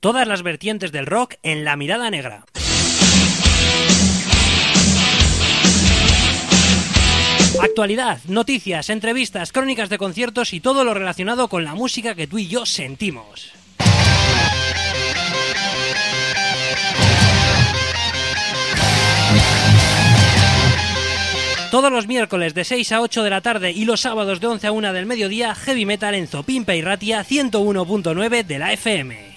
Todas las vertientes del rock en La Mirada Negra. Actualidad, noticias, entrevistas, crónicas de conciertos y todo lo relacionado con la música que tú y yo sentimos. Todos los miércoles de 6 a 8 de la tarde y los sábados de 11 a 1 del mediodía, Heavy Metal en Zopimpa y Ratia 101.9 de la FM.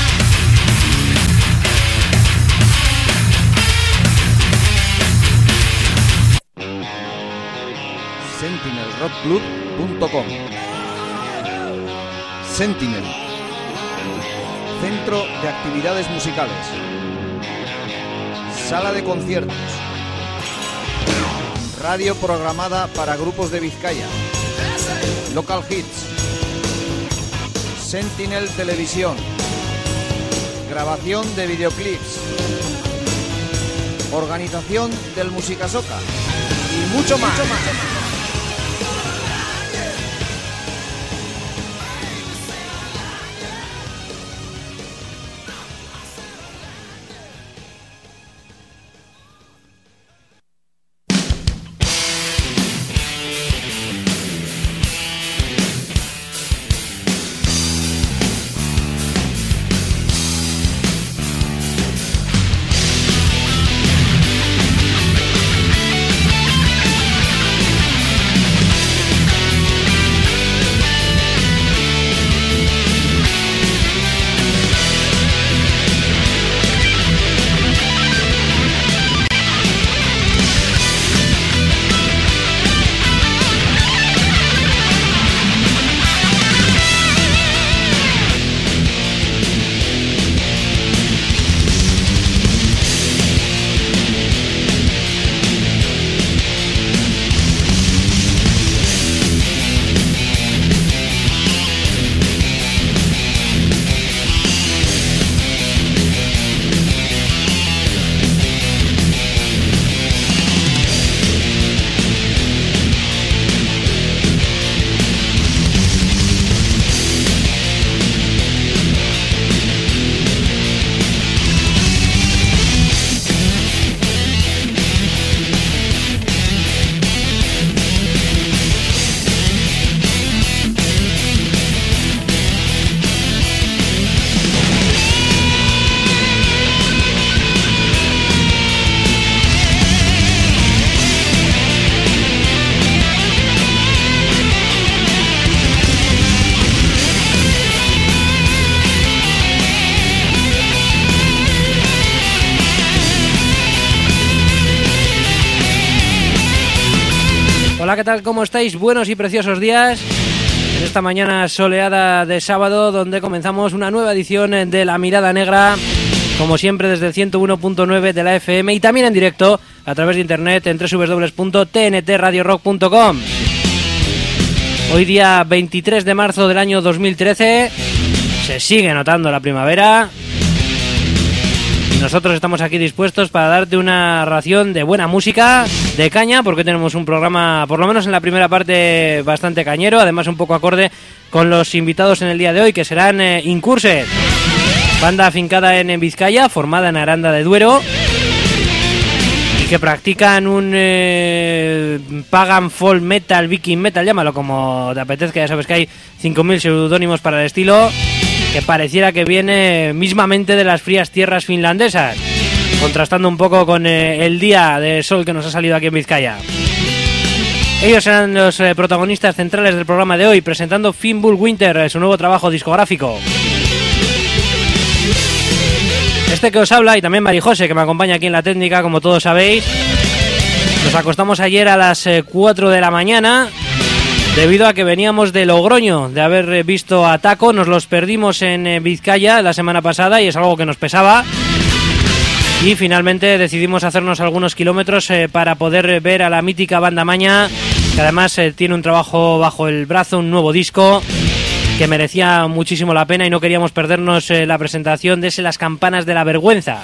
SentinelRockClub.com. Sentinel, centro de actividades musicales, sala de conciertos, radio programada para grupos de Vizcaya, local hits, Sentinel Televisión, grabación de videoclips, organización del Musicasoca y mucho más. Hola, ¿qué tal? ¿Cómo estáis? Buenos y preciosos días en esta mañana soleada de sábado, donde comenzamos una nueva edición de La Mirada Negra, como siempre desde el 101.9 de la FM y también en directo a través de internet en www.tntradiorock.com. Hoy día 23 de marzo del año 2013, se sigue notando la primavera y nosotros estamos aquí dispuestos para darte una ración de buena música, de caña, porque tenemos un programa, por lo menos en la primera parte, bastante cañero, además un poco acorde con los invitados en el día de hoy, que serán Incurses, banda afincada en Vizcaya, formada en Aranda de Duero, y que practican un pagan folk metal, viking metal, llámalo como te apetezca. Ya sabes que hay 5.000 seudónimos para el estilo, que pareciera que viene mismamente de las frías tierras finlandesas, contrastando un poco con el día de sol que nos ha salido aquí en Vizcaya. Ellos serán los protagonistas centrales del programa de hoy, presentando Finnbull Winter, su nuevo trabajo discográfico. Este que os habla, y también Marijose, que me acompaña aquí en la técnica, como todos sabéis. Nos acostamos ayer a las 4 de la mañana, debido a que veníamos de Logroño, de haber visto a Taco. Nos los perdimos en Vizcaya la semana pasada y es algo que nos pesaba. Y finalmente decidimos hacernos algunos kilómetros para poder ver a la mítica banda Maña, que además tiene un trabajo bajo el brazo, un nuevo disco que merecía muchísimo la pena y no queríamos perdernos la presentación de Las Campanas de la Vergüenza.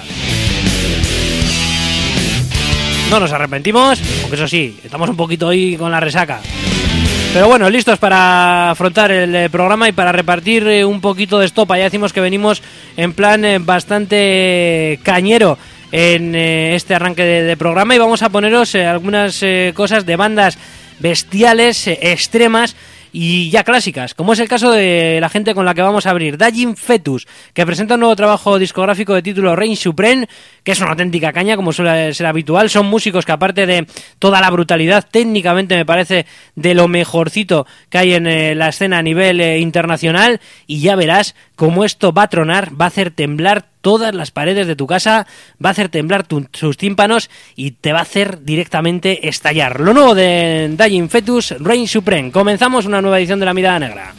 No nos arrepentimos, aunque eso sí, estamos un poquito hoy con la resaca. Pero bueno, listos para afrontar el programa y para repartir un poquito de estopa. Ya decimos que venimos en plan bastante cañero en este arranque de programa y vamos a poneros algunas cosas de bandas bestiales, extremas y ya clásicas, como es el caso de la gente con la que vamos a abrir, Dying Fetus, que presenta un nuevo trabajo discográfico de título Reign Supreme, que es una auténtica caña, como suele ser habitual. Son músicos que, aparte de toda la brutalidad, técnicamente me parece de lo mejorcito que hay en la escena a nivel internacional, y ya verás cómo esto va a tronar, va a hacer temblar todas las paredes de tu casa, va a hacer temblar sus tímpanos y te va a hacer directamente estallar. Lo nuevo de Dying Fetus, Reign Supreme. Comenzamos una nueva edición de La Mirada Negra.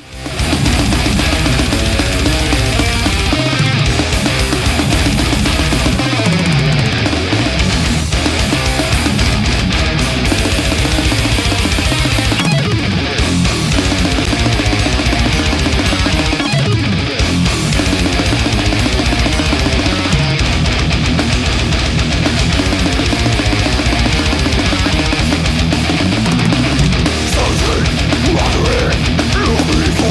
Something, mother,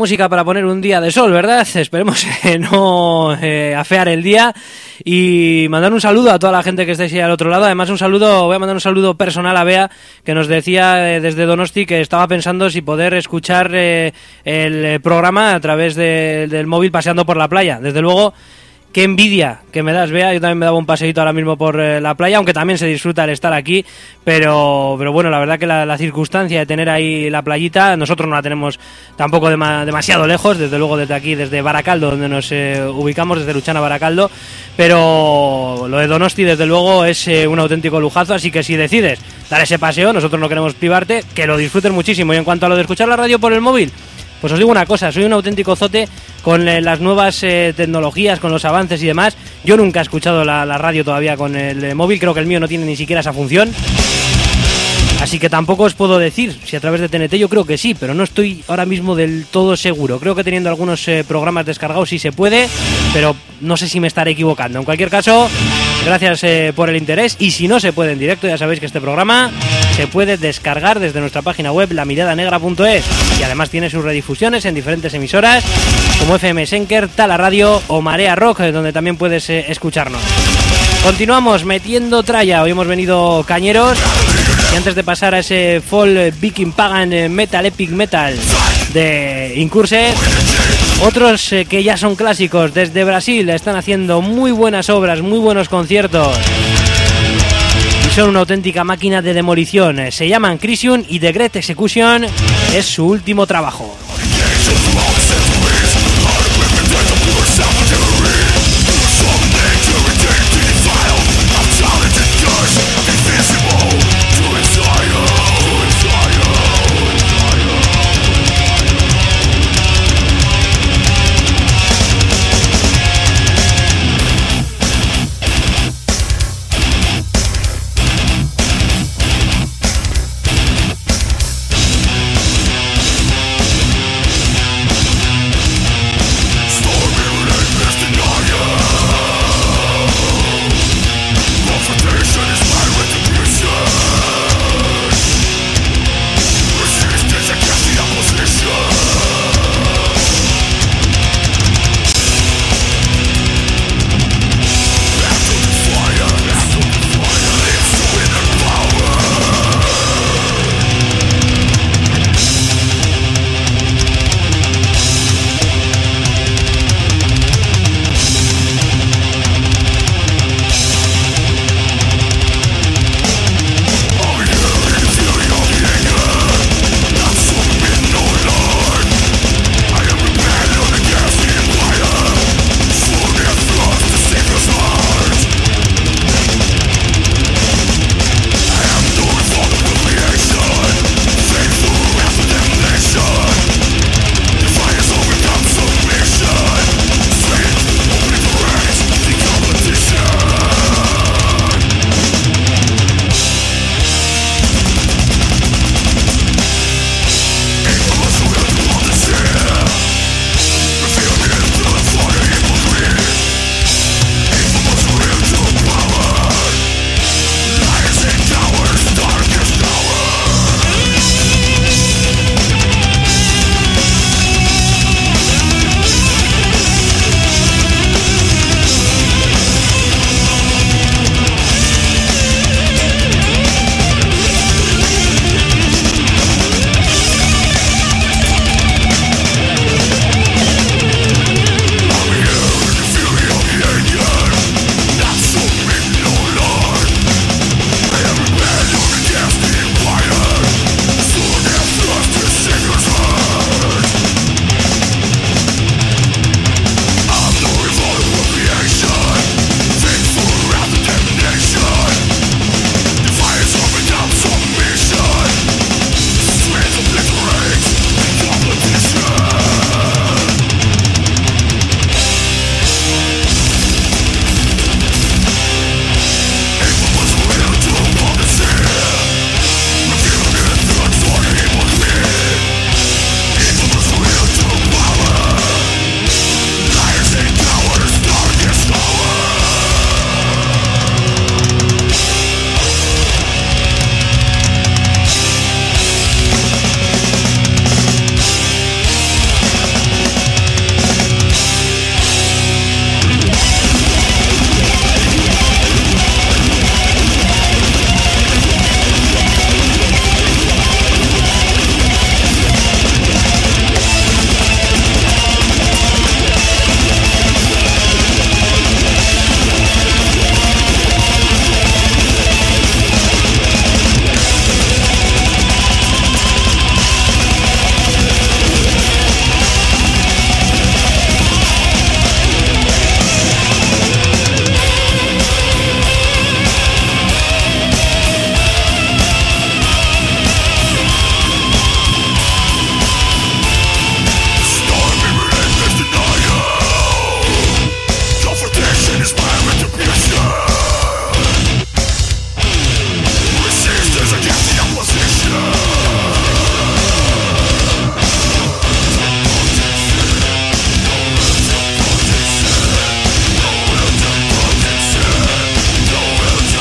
música para poner un día de sol, ¿verdad? Esperemos no afear el día y mandar un saludo a toda la gente que estáis ahí al otro lado. Además, voy a mandar un saludo personal a Bea, que nos decía desde Donosti que estaba pensando si poder escuchar el programa a través del móvil paseando por la playa. Desde luego, qué envidia que me das, Bea. Yo también me daba un paseíto ahora mismo por la playa, aunque también se disfruta el estar aquí, pero bueno, la verdad que la circunstancia de tener ahí la playita, nosotros no la tenemos tampoco demasiado lejos, desde luego desde aquí, desde Baracaldo, donde nos ubicamos, desde Luchana Baracaldo, pero lo de Donosti desde luego es un auténtico lujazo, así que si decides dar ese paseo, nosotros no queremos privarte, que lo disfrutes muchísimo. Y en cuanto a lo de escuchar la radio por el móvil, pues os digo una cosa, soy un auténtico zote con las nuevas tecnologías, con los avances y demás. Yo nunca he escuchado la radio todavía con el móvil, creo que el mío no tiene ni siquiera esa función. Así que tampoco os puedo decir si a través de TNT, yo creo que sí, pero no estoy ahora mismo del todo seguro. Creo que teniendo algunos programas descargados sí se puede, pero no sé si me estaré equivocando. En cualquier caso, gracias por el interés, y si no se puede en directo, ya sabéis que este programa se puede descargar desde nuestra página web lamiradanegra.es, y además tiene sus redifusiones en diferentes emisoras como FM Senker, Tala Radio o Marea Rock, donde también puedes escucharnos. Continuamos metiendo tralla, hoy hemos venido cañeros, y antes de pasar a ese Fall Viking Pagan Metal Epic Metal de Incurse, otros que ya son clásicos desde Brasil están haciendo muy buenas obras, muy buenos conciertos y son una auténtica máquina de demolición. Se llaman Crisium y The Great Execution es su último trabajo.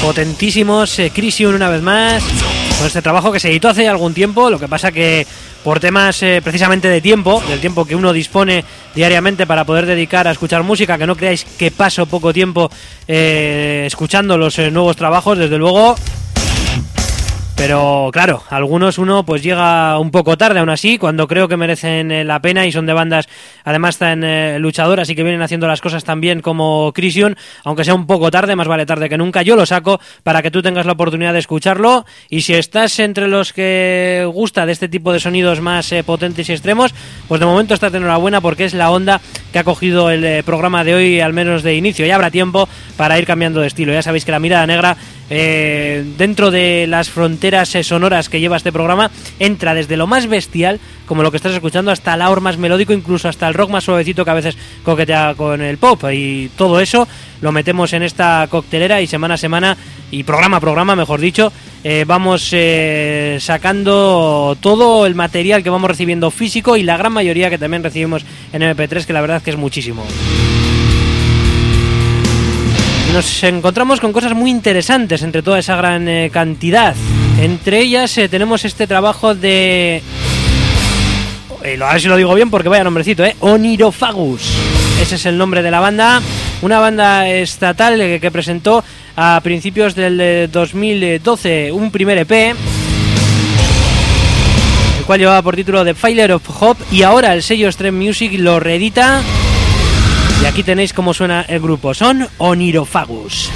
potentísimos, Crisium una vez más, con este trabajo que se editó hace algún tiempo, lo que pasa que por temas precisamente de tiempo, del tiempo que uno dispone diariamente para poder dedicar a escuchar música, que no creáis que paso poco tiempo escuchando los nuevos trabajos, desde luego. Pero claro, algunos uno pues llega un poco tarde aún así, cuando creo que merecen la pena y son de bandas además tan luchadoras y que vienen haciendo las cosas tan bien como Crisium, aunque sea un poco tarde, más vale tarde que nunca. Yo lo saco para que tú tengas la oportunidad de escucharlo, y si estás entre los que gusta de este tipo de sonidos más potentes y extremos, pues de momento estás de enhorabuena, porque es la onda que ha cogido el programa de hoy, al menos de inicio. Ya habrá tiempo para ir cambiando de estilo. Ya sabéis que la Mirada Negra, dentro de las fronteras sonoras que lleva este programa, entra desde lo más bestial, como lo que estás escuchando, hasta el aor más melódico, incluso hasta el rock más suavecito que a veces coquetea con el pop, y todo eso lo metemos en esta coctelera, y semana a semana y programa a programa, mejor dicho, vamos sacando todo el material que vamos recibiendo físico, y la gran mayoría que también recibimos en MP3, que la verdad es que es muchísimo. Nos encontramos con cosas muy interesantes entre toda esa gran cantidad. Entre ellas tenemos este trabajo de... a ver si lo digo bien, porque vaya nombrecito, Oneirophagus. Ese es el nombre de la banda. Una banda estatal que presentó a principios del 2012 un primer EP, el cual llevaba por título The Fire of Hope, y ahora el sello Extreme Music lo reedita. Y aquí tenéis cómo suena el grupo. Son Oneirophagus.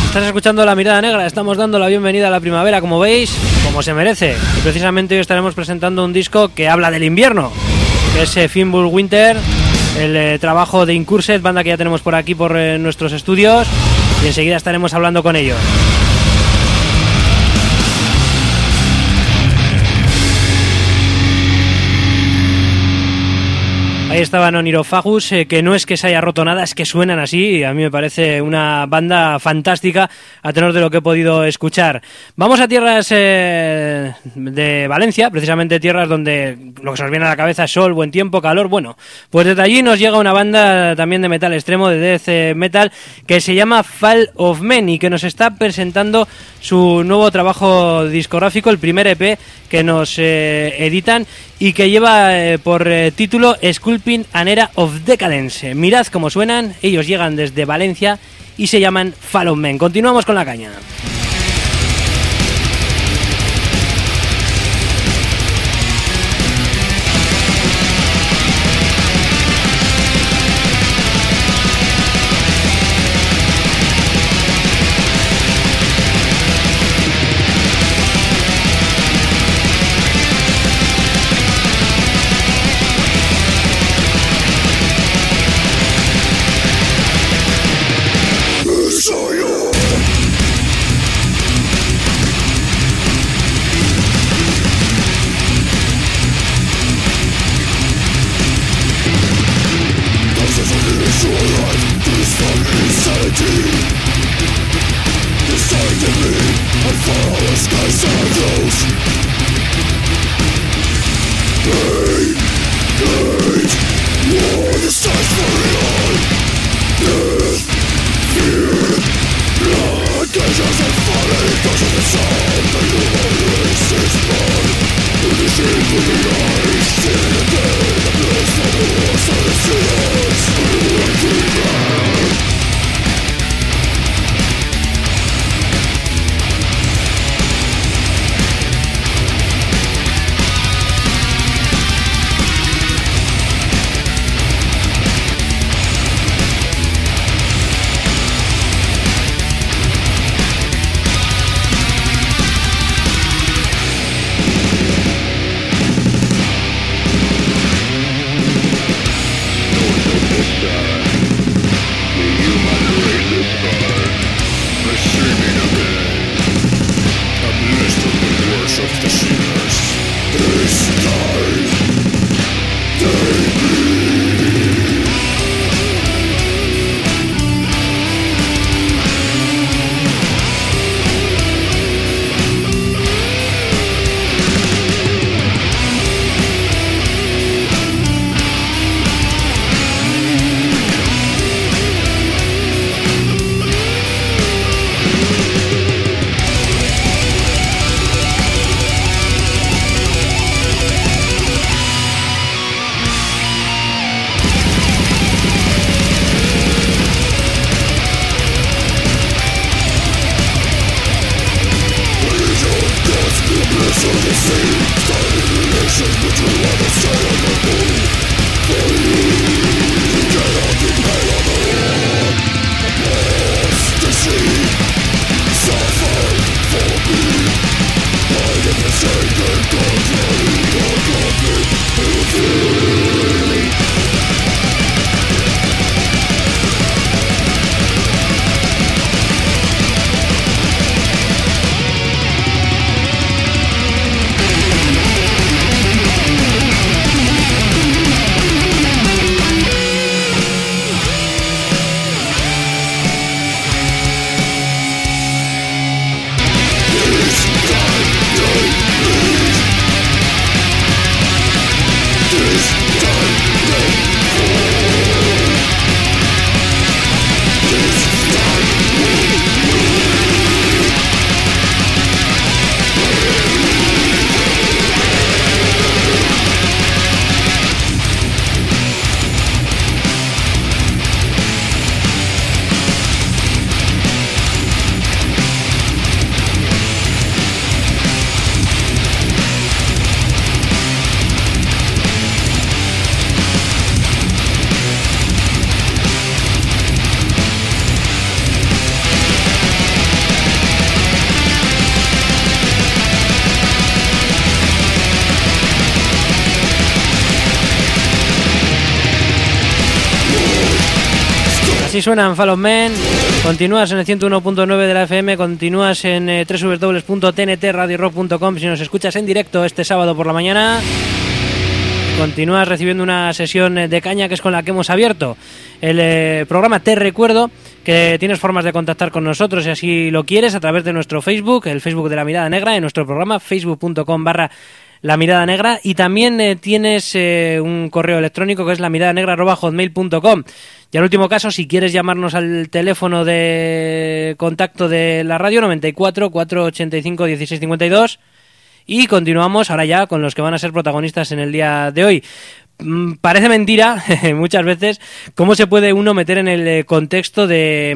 Estás escuchando La Mirada Negra, estamos dando la bienvenida a la primavera, como veis, como se merece. Y precisamente hoy estaremos presentando un disco que habla del invierno, que es Fimbul Winter, el trabajo de Incursed, banda que ya tenemos por aquí por nuestros estudios, y enseguida estaremos hablando con ellos. Ahí estaban Onirophagus, que no es que se haya roto nada, es que suenan así, y a mí me parece una banda fantástica a tenor de lo que he podido escuchar. Vamos a tierras de Valencia, precisamente tierras donde lo que se nos viene a la cabeza es sol, buen tiempo, calor. Bueno, pues desde allí nos llega una banda también de metal extremo, de death metal, que se llama Fall of Men y que nos está presentando su nuevo trabajo discográfico, el primer EP que nos editan y que lleva por título Sculpting an Era of Decadence. Mirad cómo suenan, ellos llegan desde Valencia y se llaman Fall of Men. Continuamos con la caña. Así suenan Fall of Men. Continúas en el 101.9 de la FM, continúas en www.tntradiorock.com si nos escuchas en directo este sábado por la mañana. Continúas recibiendo una sesión de caña que es con la que hemos abierto el programa. Te recuerdo que tienes formas de contactar con nosotros si así lo quieres a través de nuestro Facebook, el Facebook de La Mirada Negra, en nuestro programa facebook.com/La Mirada Negra, y también tienes un correo electrónico que es lamiradanegra@hotmail.com. Y en último caso, si quieres llamarnos al teléfono de contacto de la radio, 94 485 1652. Y continuamos ahora ya con los que van a ser protagonistas en el día de hoy. Parece mentira, muchas veces, cómo se puede uno meter en el contexto de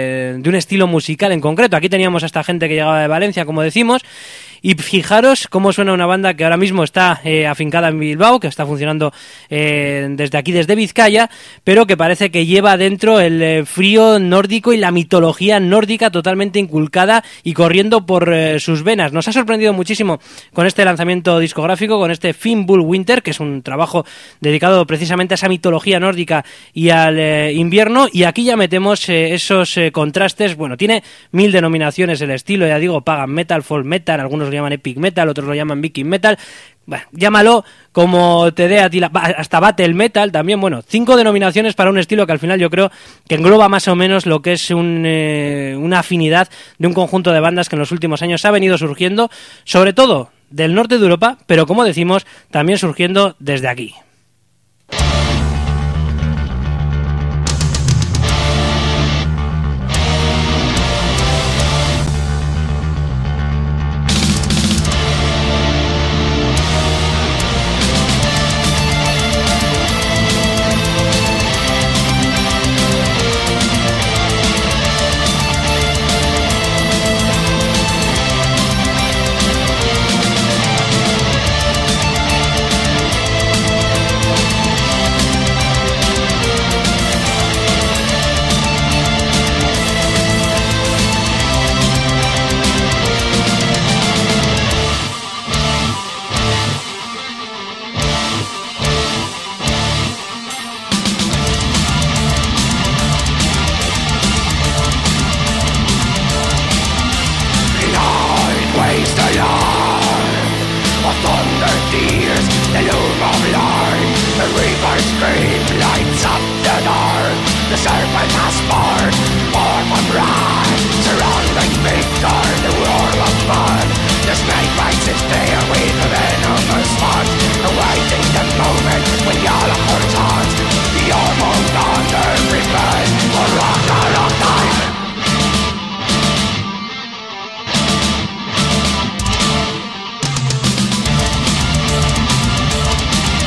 un estilo musical en concreto. Aquí teníamos a esta gente que llegaba de Valencia, como decimos, y fijaros cómo suena una banda que ahora mismo está afincada en Bilbao, que está funcionando desde aquí, desde Vizcaya, pero que parece que lleva dentro el frío nórdico y la mitología nórdica totalmente inculcada y corriendo por sus venas. Nos ha sorprendido muchísimo con este lanzamiento discográfico, con este Fimbulwinter, que es un trabajo dedicado precisamente a esa mitología nórdica y al invierno, y aquí ya metemos esos contrastes. Bueno, tiene 1000 denominaciones el estilo, ya digo, pagan metal, folk metal, algunos lo llaman epic metal, otros lo llaman viking metal. Bueno, llámalo como te dé a ti, hasta battle metal también. Bueno, 5 denominaciones para un estilo que al final yo creo que engloba más o menos lo que es una afinidad de un conjunto de bandas que en los últimos años ha venido surgiendo, sobre todo del norte de Europa, pero como decimos, también surgiendo desde aquí.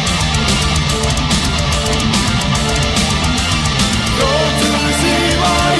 Go to the sea,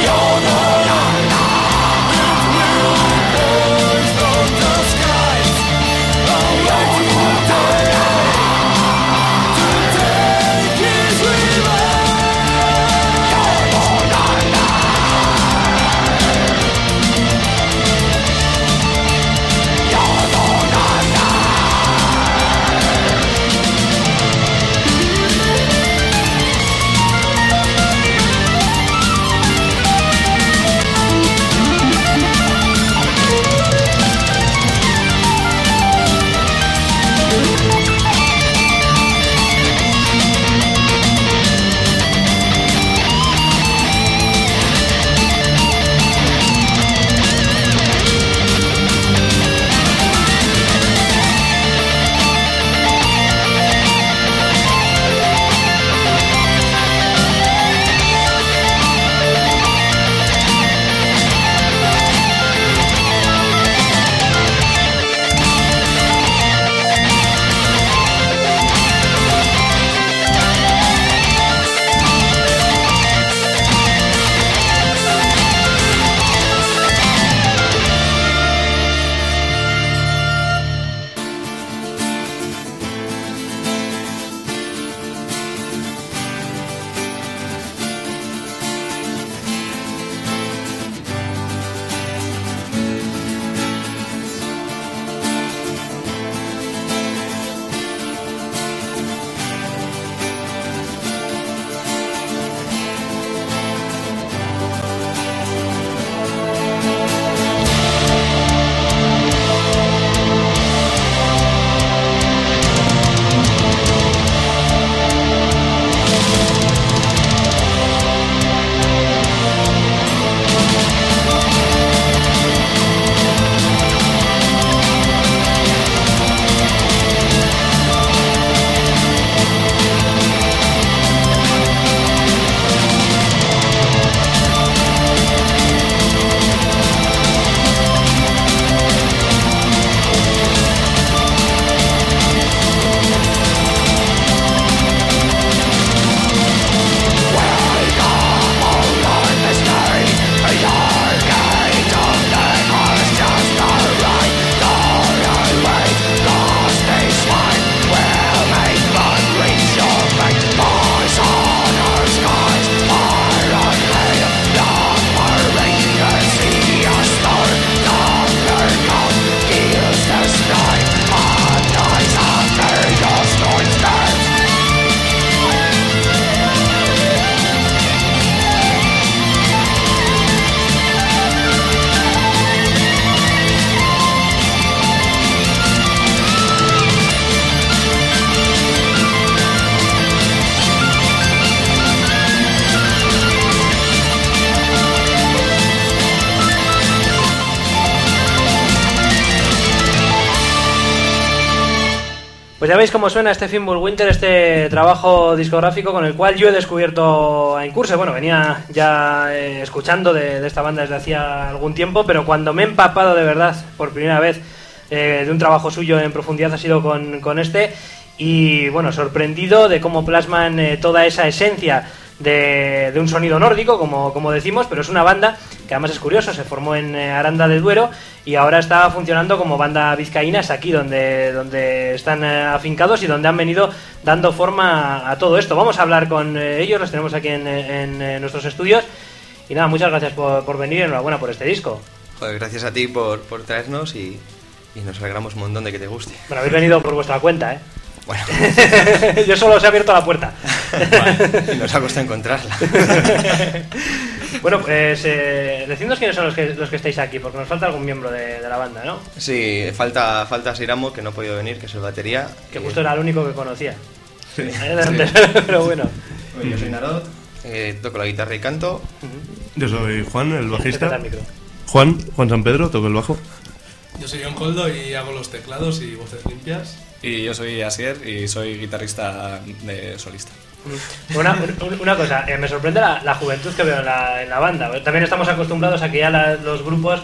Pues ya veis cómo suena este Fimbul Winter, este trabajo discográfico con el cual yo he descubierto a Incurse. Bueno, venía ya escuchando de esta banda desde hacía algún tiempo, pero cuando me he empapado de verdad por primera vez de un trabajo suyo en profundidad ha sido con este. Y bueno, sorprendido de cómo plasman toda esa esencia de un sonido nórdico, como decimos, pero es una banda que además es curioso, se formó en Aranda de Duero y ahora está funcionando como banda vizcaína, es aquí donde están afincados y donde han venido dando forma a todo esto. Vamos a hablar con ellos, los tenemos aquí en nuestros estudios y nada, muchas gracias por venir, enhorabuena por este disco. Joder, gracias a ti por traernos y nos alegramos un montón de que te guste. Bueno, habéis venido por vuestra cuenta, ¿eh? Bueno. Yo solo os he abierto la puerta. Vale, y nos ha costado encontrarla. Bueno, pues decidnos quiénes son los que estáis aquí, porque nos falta algún miembro de la banda, ¿no? Sí, falta Siramo, que no ha podido venir, que es el batería. Que justo era el único que conocía. Sí. Pero bueno. Yo soy Narod, toco la guitarra y canto. Yo soy Juan, el bajista. El micro. Juan San Pedro, toco el bajo. Yo soy John Coldo y hago los teclados y voces limpias. Y yo soy Asier y soy guitarrista de solista. Una cosa, me sorprende la juventud que veo en la banda. También estamos acostumbrados a que ya los grupos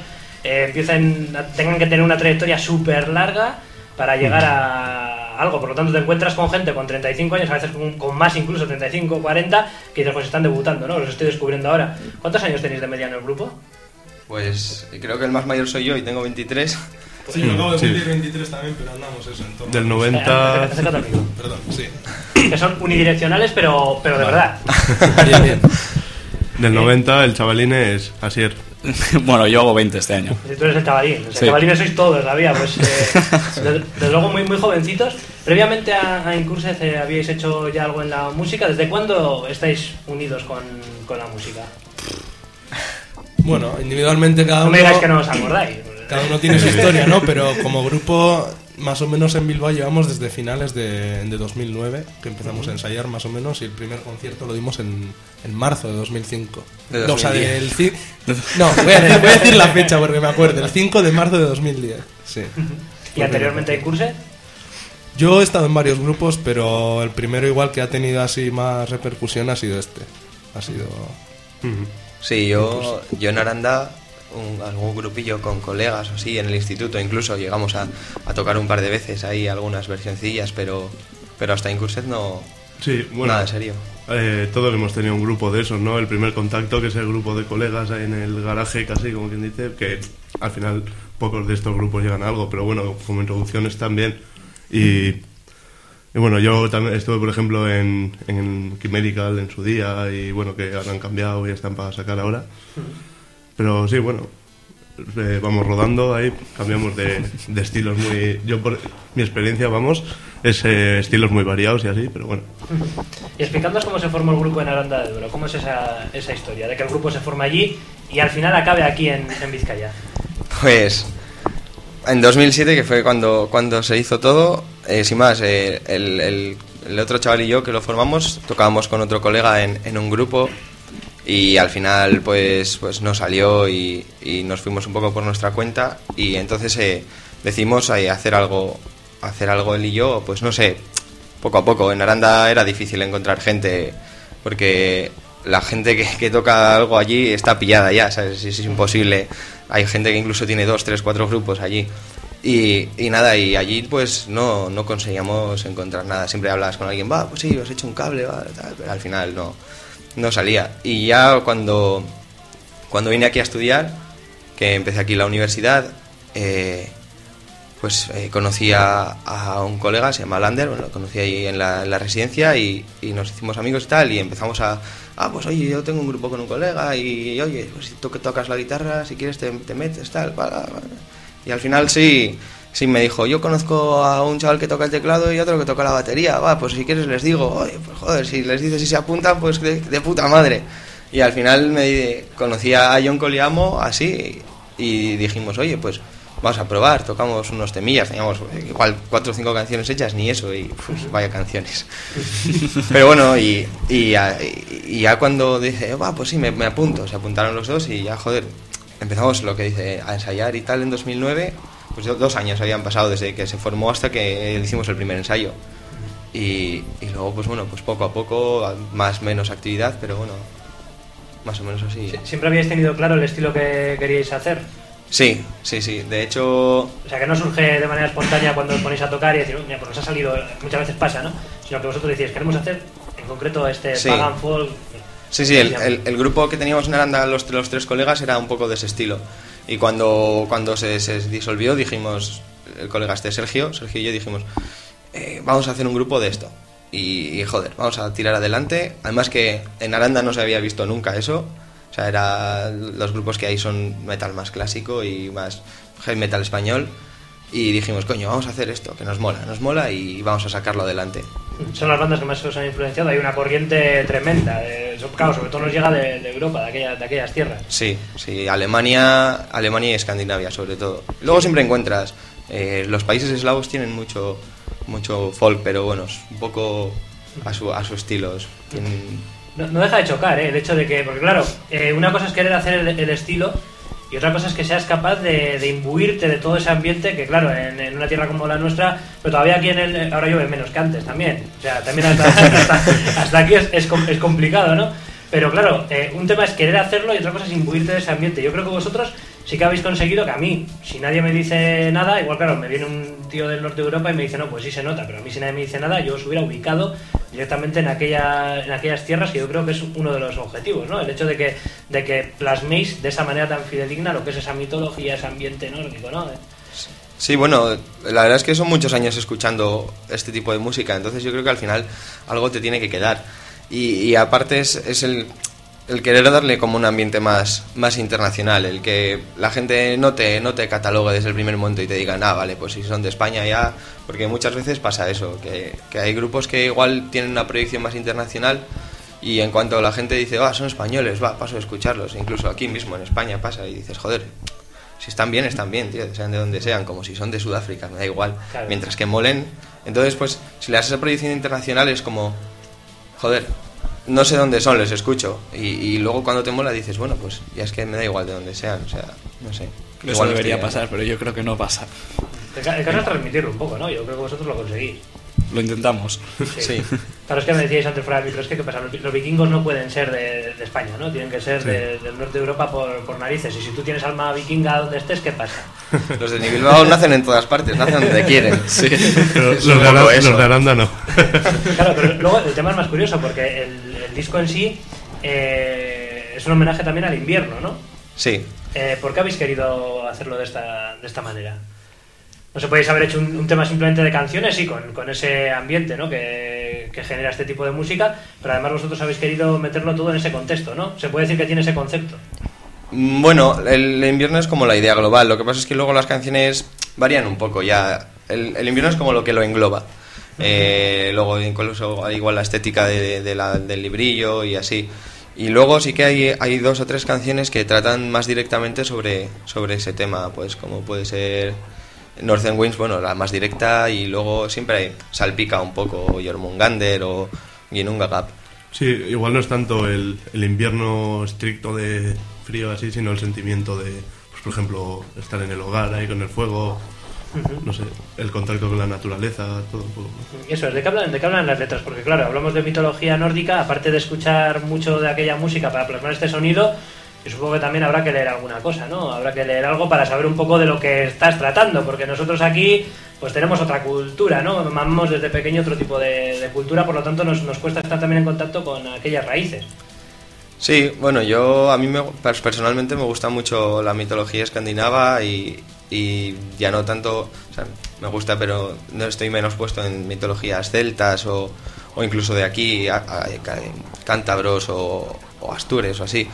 tengan que tener una trayectoria súper larga para llegar a algo. Por lo tanto, te encuentras con gente con 35 años, a veces con más incluso, 35, 40, que dices, pues están debutando, ¿no? Los estoy descubriendo ahora. ¿Cuántos años tenéis de media en el grupo? Pues creo que el más mayor soy yo y tengo 23. Sí, yo acabo de cumplir 23 también, pero andamos eso en torno. Del 90... Acércate al micro. Perdón, sí. Que son unidireccionales, pero de verdad. Bien. Del 90 el chavalín es Asier. Bueno, yo hago 20 este año. Si tú eres el chavalín, Sí. Chavalines sois todos todavía, pues desde luego muy jovencitos. Previamente a Incurse habíais hecho ya algo en la música. ¿Desde cuándo estáis unidos con la música? Bueno, individualmente cada No uno... me digáis que no os acordáis. Cada uno tiene su historia, ¿no? Pero como grupo, más o menos en Bilbao llevamos desde finales de 2009, que empezamos a ensayar más o menos, y el primer concierto lo dimos en marzo de 2005. De 2010. O sea, No, voy a decir la fecha porque me acuerdo, el 5 de marzo de 2010. Sí. ¿Y anteriormente a Incurse? Yo he estado en varios grupos, pero el primero igual que ha tenido así más repercusión ha sido este. Ha sido... Sí, yo en Aranda, algún grupillo con colegas o así, en el instituto incluso, llegamos a tocar un par de veces ahí algunas versioncillas, pero hasta Incurset no... Sí, bueno, nada, en serio. Todos hemos tenido un grupo de esos, ¿no? El primer contacto, que es el grupo de colegas ahí en el garaje, casi como quien dice, que al final pocos de estos grupos llegan a algo, pero bueno, como introducciones también. Y bueno, yo también estuve, por ejemplo, en Chimerical en su día, y bueno, que ahora han cambiado y están para sacar ahora. Pero sí, bueno, vamos rodando ahí, cambiamos de estilos muy... Yo, por mi experiencia, es estilos muy variados y así, pero bueno. Y explicadnos cómo se formó el grupo en Aranda de Duero. ¿Cómo es esa historia de que el grupo se forma allí y al final acabe aquí en Vizcaya? Pues en 2007, que fue cuando se hizo todo, sin más, el otro chaval y yo que lo formamos, tocábamos con otro colega en un grupo y al final pues no salió y nos fuimos un poco por nuestra cuenta y entonces decidimos hacer algo él y yo, pues no sé, poco a poco. En Aranda era difícil encontrar gente porque la gente que toca algo allí está pillada ya, ¿sabes? Es imposible. Hay gente que incluso tiene 2, 3, 4 grupos allí. Y nada, y allí pues no conseguíamos encontrar nada. Siempre hablabas con alguien, pues sí, os he hecho un cable, tal, pero al final no salía. Y ya cuando vine aquí a estudiar, que empecé aquí en la universidad, conocí a un colega, se llama Lander, lo conocí ahí en la residencia y nos hicimos amigos y tal, y empezamos pues oye, yo tengo un grupo con un colega y oye, pues si tú que tocas la guitarra, si quieres te metes, tal, y al final sí me dijo, yo conozco a un chaval que toca el teclado y otro que toca la batería, pues si quieres les digo, oye, pues joder, si les dices si se apuntan, pues de puta madre. Y al final conocí a John Coliamo así y dijimos, oye, pues vamos a probar, tocamos unos temillas, teníamos igual 4 o 5 canciones hechas, ni eso, y pues vaya canciones. Pero bueno, y ya cuando dije, pues sí, me apunto, se apuntaron los dos y ya, joder, empezamos lo que dice a ensayar y tal en 2009, pues 2 años habían pasado desde que se formó hasta que hicimos el primer ensayo. Y luego, pues bueno, pues poco a poco, más menos actividad, pero bueno, más o menos así. ¿Siempre habíais tenido claro el estilo que queríais hacer? Sí. De hecho... O sea, que no surge de manera espontánea cuando os ponéis a tocar y decir, mira, pues nos ha salido, muchas veces pasa, ¿no? Sino que vosotros decís, queremos hacer, en concreto, pagan folk... Sí, el grupo que teníamos en Aranda, los 3 colegas, era un poco de ese estilo. Y cuando se disolvió, dijimos, el colega Sergio y yo dijimos, vamos a hacer un grupo de esto. Y joder, vamos a tirar adelante. Además que en Aranda no se había visto nunca eso. O sea, los grupos que hay son metal más clásico y más heavy metal español. Y dijimos, coño, vamos a hacer esto, que nos mola y vamos a sacarlo adelante. Son las bandas que más os han influenciado. Hay una corriente tremenda. Claro, sobre todo nos llega de Europa, de aquellas tierras. Sí, Alemania y Escandinavia sobre todo. Luego siempre encuentras, los países eslavos tienen mucho folk, pero bueno, es un poco a su estilo. No deja de chocar, el hecho de que, porque claro, una cosa es querer hacer el estilo y otra cosa es que seas capaz de imbuirte de todo ese ambiente que, claro, en una tierra como la nuestra, pero todavía aquí ahora llueve menos que antes también. O sea, también hasta aquí es complicado, ¿no? Pero claro, un tema es querer hacerlo y otra cosa es imbuirte de ese ambiente. Yo creo que vosotros sí que habéis conseguido que a mí, si nadie me dice nada, igual claro, me viene un tío del norte de Europa y me dice, no, pues sí se nota, pero a mí si nadie me dice nada, yo os hubiera ubicado directamente en aquellas tierras, que yo creo que es uno de los objetivos, ¿no? El hecho de que plasméis de esa manera tan fidedigna lo que es esa mitología, ese ambiente nórdico, ¿no? Sí, bueno, la verdad es que son muchos años escuchando este tipo de música, entonces yo creo que al final algo te tiene que quedar. Y aparte es el querer darle como un ambiente más internacional, el que la gente no te catalogue desde el primer momento y te digan, vale, pues si son de España ya, porque muchas veces pasa eso, que hay grupos que igual tienen una proyección más internacional y en cuanto la gente dice, son españoles, paso a escucharlos, incluso aquí mismo en España pasa y dices, joder, si están bien, tío, sean de donde sean, como si son de Sudáfrica, me da igual, claro. Mientras que molen. Entonces, pues, si le das esa proyección internacional es como, joder, no sé dónde son, les escucho. Y luego cuando te mola dices, bueno, pues ya es que me da igual de donde sean, o sea, no sé. Eso igual debería pasar, pero yo creo que no pasa. El caso es transmitirlo un poco, ¿no? Yo creo que vosotros lo conseguís. Lo intentamos. Sí. Claro, es que me decíais antes fuera del micro, es que ¿qué pasa? Los vikingos no pueden ser de España, ¿no? Tienen que ser del norte de Europa por narices. Y si tú tienes alma vikinga donde estés, ¿qué pasa? Los de Bilbao nacen en todas partes, nacen donde quieren. Sí. Pero los de Aranda no. Claro, pero luego el tema es más curioso porque el disco en sí es un homenaje también al invierno, ¿no? Sí. ¿Por qué habéis querido hacerlo de esta manera? No se podéis haber hecho un tema simplemente de canciones, sí, con ese ambiente, ¿no? que genera este tipo de música, pero además vosotros habéis querido meterlo todo en ese contexto, ¿no? ¿Se puede decir que tiene ese concepto? Bueno, el invierno es como la idea global, lo que pasa es que luego las canciones varían un poco ya. El invierno es como lo que lo engloba. Luego incluso igual la estética del librillo y así. Y luego sí que hay 2 o 3 canciones que tratan más directamente sobre ese tema, pues como puede ser Northern Winds, bueno, la más directa, y luego siempre salpica un poco Jormungandr o Ginnungagap. Gap. Sí, igual no es tanto el invierno estricto de frío así, sino el sentimiento de, pues, por ejemplo, estar en el hogar ahí con el fuego, no sé, el contacto con la naturaleza, todo un poco. Eso es, ¿de qué hablan las letras? Porque claro, hablamos de mitología nórdica, aparte de escuchar mucho de aquella música para plasmar este sonido, yo supongo que también habrá que leer alguna cosa, ¿no? Habrá que leer algo para saber un poco de lo que estás tratando, porque nosotros aquí pues tenemos otra cultura, ¿no? Mamamos desde pequeño otro tipo de cultura, por lo tanto nos cuesta estar también en contacto con aquellas raíces. Sí, bueno, a mí personalmente me gusta mucho la mitología escandinava y ya no tanto, o sea, me gusta, pero no estoy menos puesto en mitologías celtas o incluso de aquí, cántabros o astures o así.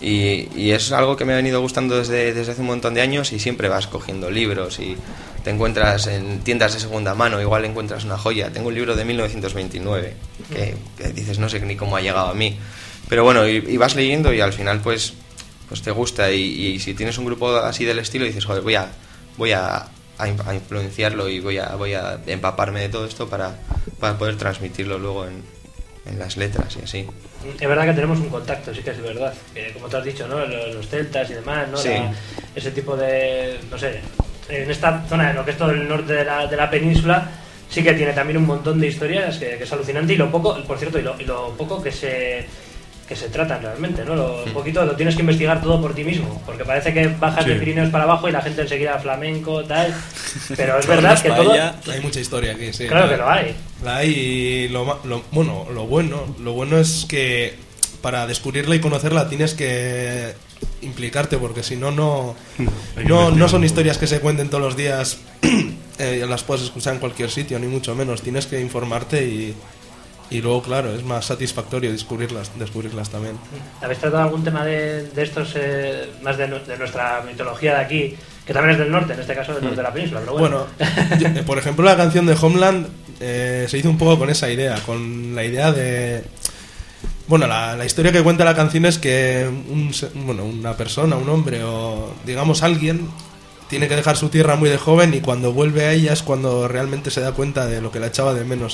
Y es algo que me ha venido gustando desde hace un montón de años, y siempre vas cogiendo libros y te encuentras en tiendas de segunda mano, igual encuentras una joya. Tengo un libro de 1929 que dices, no sé ni cómo ha llegado a mí, pero bueno, y vas leyendo y al final pues te gusta, y si tienes un grupo así del estilo dices, joder, voy a influenciarlo y voy a empaparme de todo esto para poder transmitirlo luego en las letras y así. Es verdad que tenemos un contacto, sí que es verdad, como tú has dicho, ¿no? Los celtas y demás, ¿no? Sí. Ese tipo de, no sé, en esta zona, de lo que es todo el norte de la península, sí que tiene también un montón de historias que es alucinante, y lo poco, por cierto, y lo poco que se tratan realmente, ¿no? Lo poquito lo tienes que investigar todo por ti mismo, porque parece que bajas de Pirineos para abajo y la gente enseguida flamenco, tal, pero es verdad que todo... Hay mucha historia aquí, sí. Claro que lo hay. La hay, y lo bueno es que para descubrirla y conocerla tienes que implicarte, porque si no, no son historias que se cuenten todos los días, las puedes escuchar en cualquier sitio, ni mucho menos. Tienes que informarte y luego, claro, es más satisfactorio descubrirlas también. ¿Habéis tratado algún tema de estos, más de nuestra mitología de aquí, que también es del norte, en este caso del norte de la península? Pero bueno, por ejemplo, la canción de Homeland se hizo un poco con esa idea, con la idea de... Bueno, la historia que cuenta la canción es que una persona, un hombre o digamos alguien tiene que dejar su tierra muy de joven, y cuando vuelve a ella es cuando realmente se da cuenta de lo que la echaba de menos,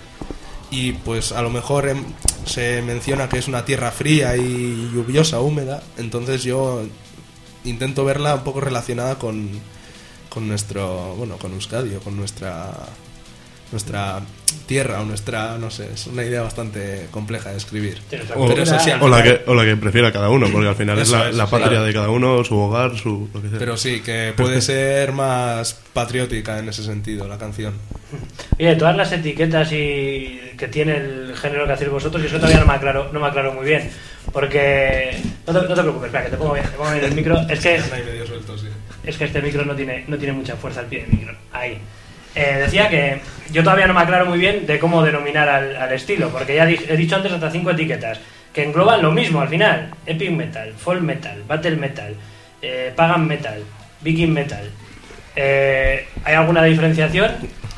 y pues a lo mejor se menciona que es una tierra fría y lluviosa, húmeda. Entonces yo intento verla un poco relacionada con nuestro, con Euskadi, o con nuestra tierra, o nuestra, no sé, es una idea bastante compleja de escribir. O la que prefiera cada uno, porque al final es la patria de cada uno, su hogar, lo que sea. Pero sí, que puede ser más patriótica en ese sentido la canción. Oye, todas las etiquetas que tiene el género que hacéis vosotros, y eso todavía no me aclaro muy bien, porque no te preocupes, espera, que te pongo bien el micro. Es que este micro no tiene mucha fuerza al pie del micro. Ahí. Decía que yo todavía no me aclaro muy bien de cómo denominar al estilo, porque ya he dicho antes hasta 5 etiquetas que engloban lo mismo al final: epic metal, folk metal, battle metal, pagan metal, viking metal. ¿Hay alguna diferenciación?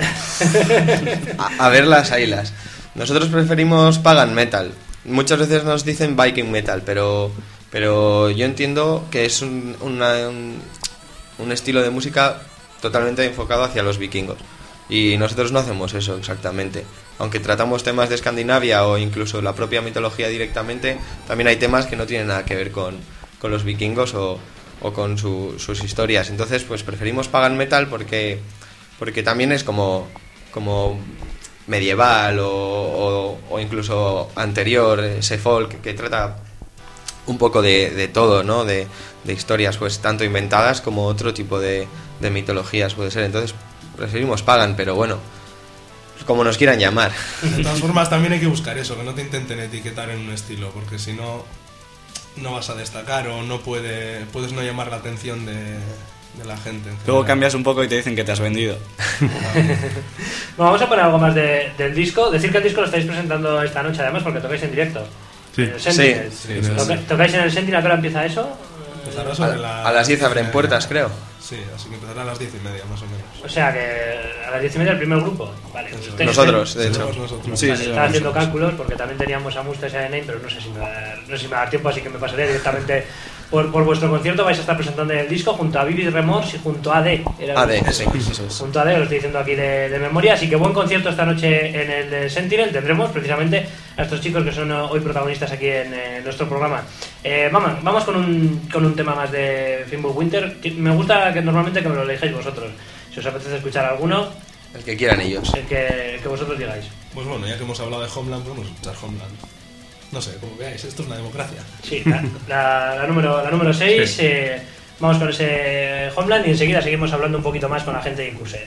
A ver las ailas. Nosotros preferimos pagan metal. Muchas veces nos dicen viking metal, pero yo entiendo que es un estilo de música totalmente enfocado hacia los vikingos, y nosotros no hacemos eso exactamente. Aunque tratamos temas de Escandinavia o incluso la propia mitología directamente, también hay temas que no tienen nada que ver con los vikingos o con sus historias. Entonces pues preferimos pagan metal porque también es como medieval o incluso anterior, ese folk que trata un poco de todo, ¿no? De historias pues tanto inventadas como otro tipo de mitologías puede ser. Entonces preferimos pagan, pero bueno, como nos quieran llamar. De todas formas también hay que buscar eso, que no te intenten etiquetar en un estilo, porque si no vas a destacar, o no puedes no llamar la atención de la gente. Luego cambias un poco y te dicen que te has vendido. Bueno, vamos a poner algo más del disco. Decir que el disco lo estáis presentando esta noche, además, porque tocáis en directo. Sí. ¿Tocáis en el Sentinel? ¿A qué hora empieza eso? A las 10 abren puertas, creo. Sí, así que empezará a las 10:30 más o menos. O sea que a las 10:30 el primer grupo. Vale. Nosotros, de hecho. Sí, vale, estaba haciendo cálculos porque también teníamos a Musta y a Name, pero no sé si me va a dar tiempo, así que me pasaré directamente por vuestro concierto. Vais a estar presentando el disco junto a Vivid Remorse y junto a AD. Sí. Junto a AD, os lo estoy diciendo aquí de memoria. Así que buen concierto esta noche en el Sentinel. Tendremos precisamente a estos chicos que son hoy protagonistas aquí en nuestro programa. Vamos con un tema más de Finnbolt Winter. Me gusta que normalmente que me lo elegéis vosotros. Si os apetece escuchar alguno, el que quieran ellos. El que vosotros digáis. Pues bueno, ya que hemos hablado de Homeland, podemos escuchar Homeland. No sé, como veáis, esto es una democracia. Sí, la número 6. Sí. Vamos con ese Homeland y enseguida seguimos hablando un poquito más con la gente de Incuse.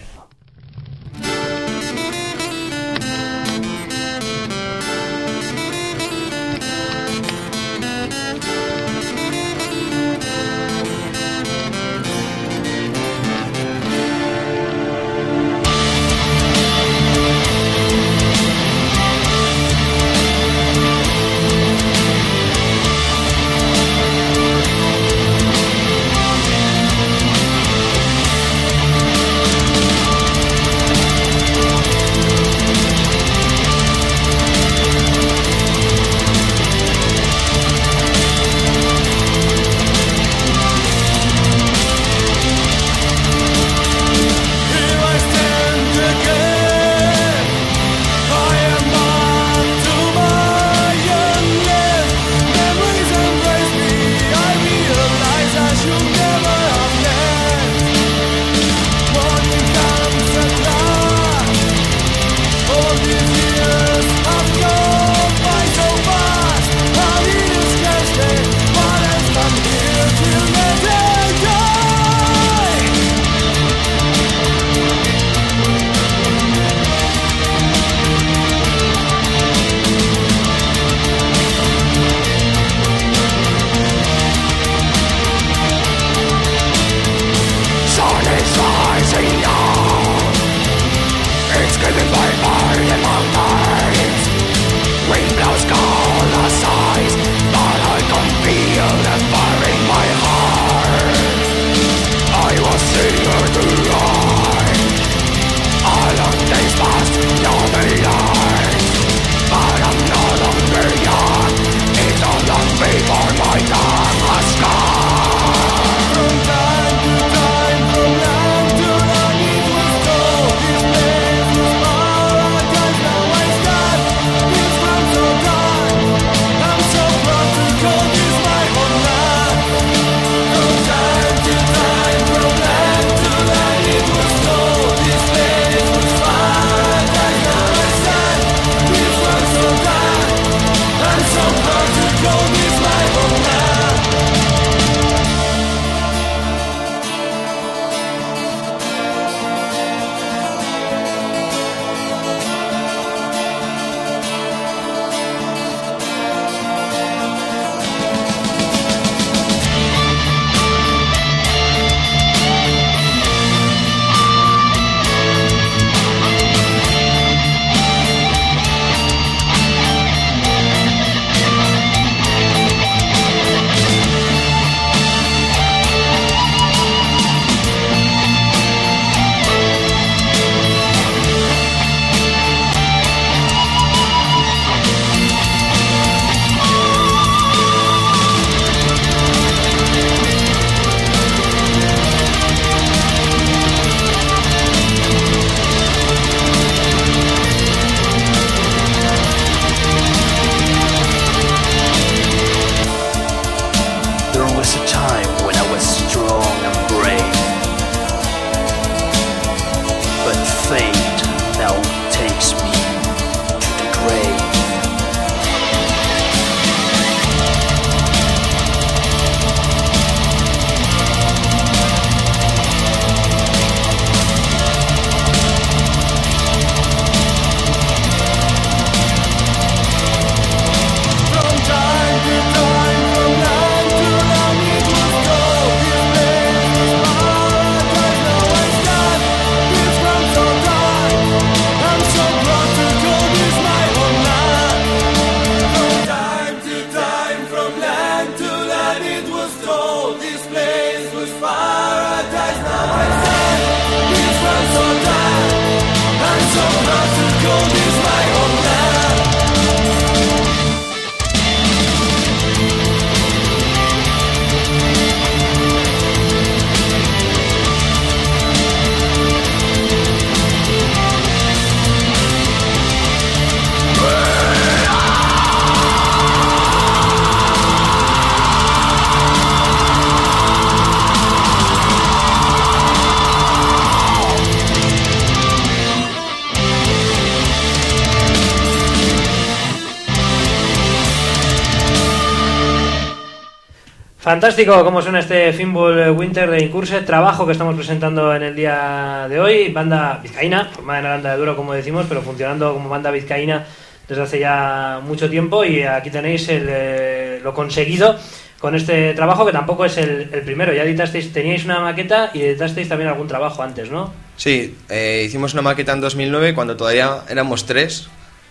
Fantástico cómo suena este Fimbul Winter de Incurse, trabajo que estamos presentando en el día de hoy, banda vizcaína, formada en Aranda de Duero como decimos, pero funcionando como banda vizcaína desde hace ya mucho tiempo, y aquí tenéis lo conseguido con este trabajo que tampoco es el primero. Ya editasteis, teníais una maqueta y editasteis también algún trabajo antes, ¿no? Sí, hicimos una maqueta en 2009 cuando todavía éramos 3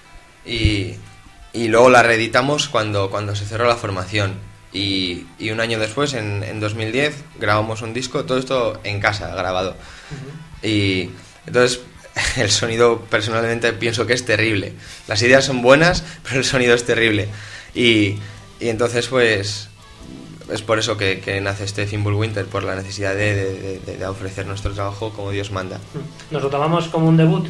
y luego la reeditamos cuando se cerró la formación. Y un año después, en 2010, grabamos un disco, todo esto en casa, grabado. Y entonces el sonido personalmente pienso que es terrible. Las ideas son buenas, pero el sonido es terrible. Y entonces pues es por eso que nace este Fimbul Winter, por la necesidad de ofrecer nuestro trabajo como Dios manda. ¿Nos lo tomamos como un debut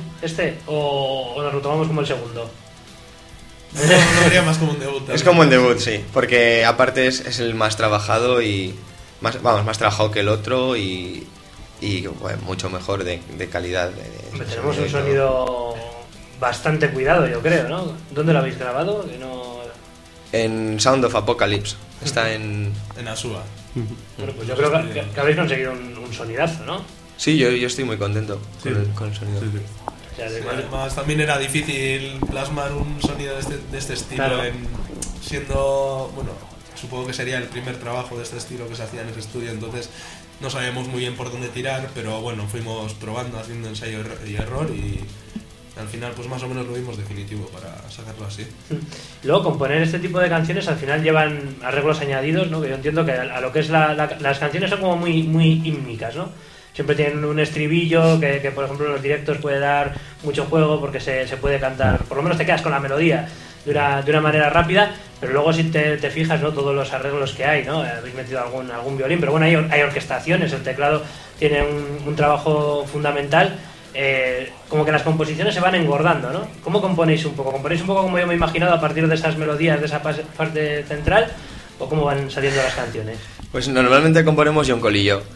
o nos lo tomamos como el segundo? No, lo vería más como un debut también. Es como un debut, sí, porque aparte es el más trabajado y más trabajado que el otro y bueno, mucho mejor de calidad. Tenemos un sonido bastante cuidado, yo creo, ¿no? ¿Dónde lo habéis grabado? Que no... En Sound of Apocalypse, está en Asúa. Bueno, pues yo creo que habéis conseguido un sonidazo, ¿no? Sí, yo estoy muy contento con el sonido. Sí. Además también era difícil plasmar un sonido de este estilo, claro. Siendo, bueno, supongo que sería el primer trabajo de este estilo que se hacía en ese estudio, entonces no sabíamos muy bien por dónde tirar, pero bueno, fuimos probando, haciendo ensayo y error, y al final pues más o menos lo vimos definitivo para sacarlo así. Luego, componer este tipo de canciones al final llevan arreglos añadidos, ¿no? Que yo entiendo que a lo que es las canciones son como muy hímnicas, ¿no? Siempre tienen un estribillo que por ejemplo en los directos puede dar mucho juego porque se puede cantar, por lo menos te quedas con la melodía de una manera rápida, pero luego si te fijas, ¿no? Todos los arreglos que hay, ¿no? Habéis metido algún violín, pero bueno, hay orquestaciones, el teclado tiene un trabajo fundamental, como que las composiciones se van engordando, ¿no? ¿Cómo componéis un poco? ¿Componéis un poco como yo me he imaginado a partir de esas melodías, de esa parte central, o cómo van saliendo las canciones? Pues normalmente componemos John Cole y yo,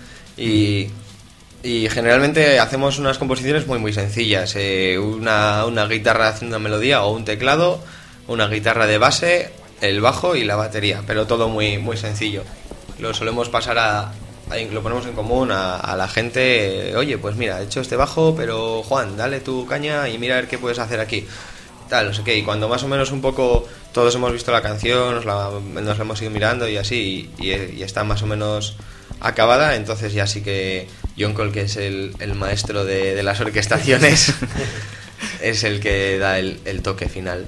y generalmente hacemos unas composiciones muy sencillas, una guitarra haciendo una melodía o un teclado, una guitarra de base, el bajo y la batería, pero todo muy sencillo. Lo solemos pasar lo ponemos en común a la gente, oye, pues mira, he hecho este bajo, pero Juan, dale tu caña y mira a ver qué puedes hacer aquí. Tal, no sé qué, y cuando más o menos un poco todos hemos visto la canción, nos la hemos ido mirando y así, y está más o menos acabada, entonces ya sí que John Cole, que es el maestro de las orquestaciones, es el que da el toque final.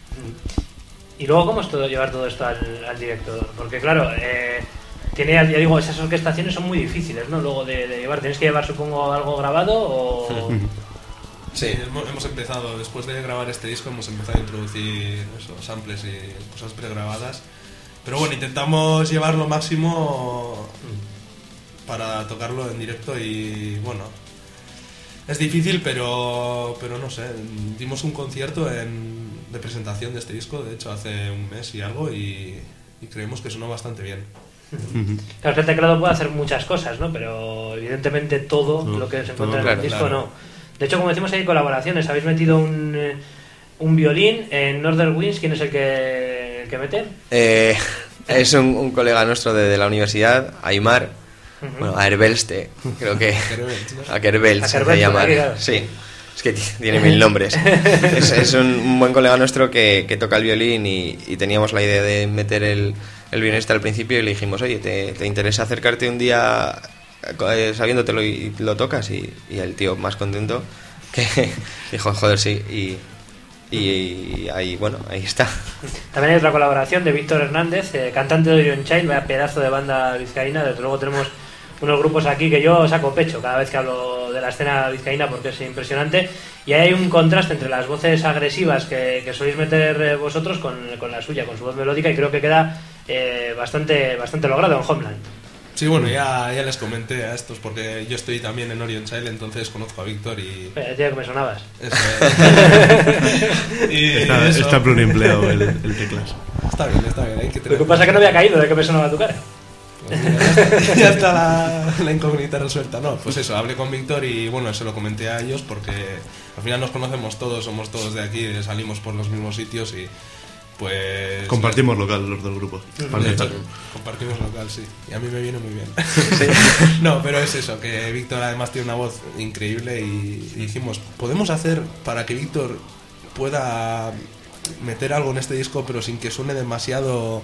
Y luego, ¿cómo es llevar todo esto al directo? Porque claro, ya digo, esas orquestaciones son muy difíciles, ¿no? Luego de llevar, ¿tenéis que llevar, supongo, algo grabado o...? Sí, hemos empezado, después de grabar este disco, hemos empezado a introducir samples y cosas pregrabadas. Pero bueno, intentamos llevar lo máximo para tocarlo en directo y bueno, es difícil, pero no sé, dimos un concierto de presentación de este disco, de hecho hace un mes y algo, y creemos que sonó bastante bien. Claro, el teclado puede hacer muchas cosas, ¿no? Pero evidentemente todo lo que se encuentra en el disco claro. No. De hecho, como decimos, hay colaboraciones. Habéis metido un violín en Northern Winds. ¿Quién es el que mete? Es un colega nuestro de la universidad, Aymar. Bueno, Aerbelste, creo que Akerbelst se llama. Sí, es que tiene 1000 nombres. Es un buen colega nuestro que toca el violín y teníamos la idea de meter el violinista al principio y le dijimos, oye, ¿te interesa acercarte un día sabiéndotelo y lo tocas? Y el tío más contento que dijo, joder, sí, y ahí, bueno, ahí está. También hay otra colaboración de Víctor Hernández, cantante de Orion Child, vaya pedazo de banda vizcaína. Desde luego tenemos unos grupos aquí que yo saco pecho cada vez que hablo de la escena vizcaína porque es impresionante, y ahí hay un contraste entre las voces agresivas que soléis meter vosotros con la suya, con su voz melódica, y creo que queda bastante logrado en Homeland. Sí, bueno, ya les comenté a estos porque yo estoy también en Orion Child, entonces conozco a Víctor y... Tío, que me sonabas. Eso es. Está pluriempleado el teclas. Está bien, hay que tener... Lo que pasa es que no había caído de que me sonaba tu cara. Pues ya está la incógnita resuelta. No, pues eso, hablé con Víctor y bueno, se lo comenté a ellos porque al final nos conocemos todos, somos todos de aquí, salimos por los mismos sitios Pues... Compartimos local los dos grupos. Compartimos local, sí. Y a mí me viene muy bien. No, pero es eso, que Víctor además tiene una voz increíble y dijimos, podemos hacer para que Víctor pueda meter algo en este disco pero sin que suene demasiado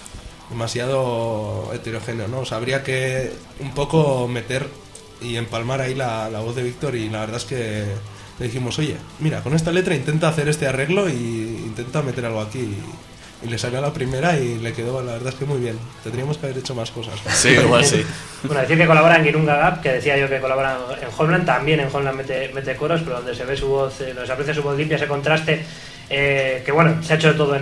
heterogéneo, ¿no? O sea, habría que un poco meter y empalmar ahí la voz de Víctor, y la verdad es que le dijimos, oye, mira, con esta letra intenta hacer este arreglo y intenta meter algo aquí. Y le salió a la primera y le quedó, la verdad es que muy bien. Tendríamos que haber hecho más cosas. Sí, igual sí. Bueno, decir que colabora en Girunga Gap, que decía yo que colabora en Homeland, también en Homeland mete coros, pero donde se ve su voz, donde se aprecia su voz limpia, ese contraste, que bueno, se ha hecho de todo en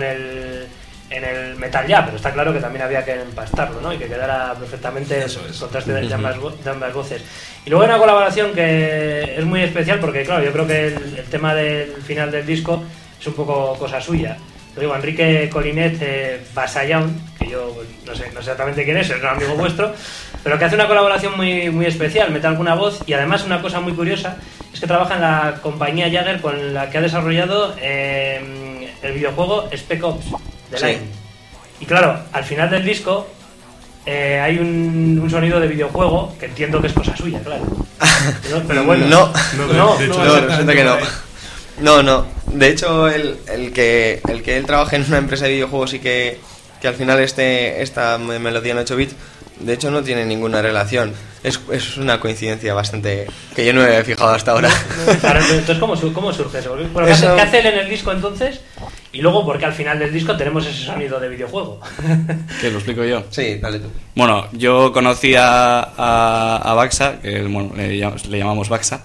el metal ya, pero está claro que también había que empastarlo, ¿no? Y que quedara perfectamente el contraste de ambas voces. Y luego hay una colaboración que es muy especial porque, claro, yo creo que el tema del final del disco es un poco cosa suya. Lo digo, Enrique Colinet Basayaun, que yo no sé exactamente quién es un amigo vuestro, pero que hace una colaboración muy especial, mete alguna voz, y además una cosa muy curiosa es que trabaja en la compañía Jagger con la que ha desarrollado el videojuego Spec Ops de Line. Y claro, al final del disco hay un sonido de videojuego que entiendo que es cosa suya, claro. ¿No? Pero bueno, no, resulta que no. No. De hecho, el que él trabaje en una empresa de videojuegos y que al final esta melodía en 8 bits, de hecho no tiene ninguna relación. Es una coincidencia bastante que yo no me había fijado hasta ahora. Claro, entonces, ¿cómo surge eso? Bueno, ¿qué hace él en el disco entonces? Y luego, ¿por qué al final del disco tenemos ese sonido de videojuego? ¿Que lo explico yo? Sí, dale tú. Bueno, yo conocí a Baxa, que bueno, le llamamos Baxa.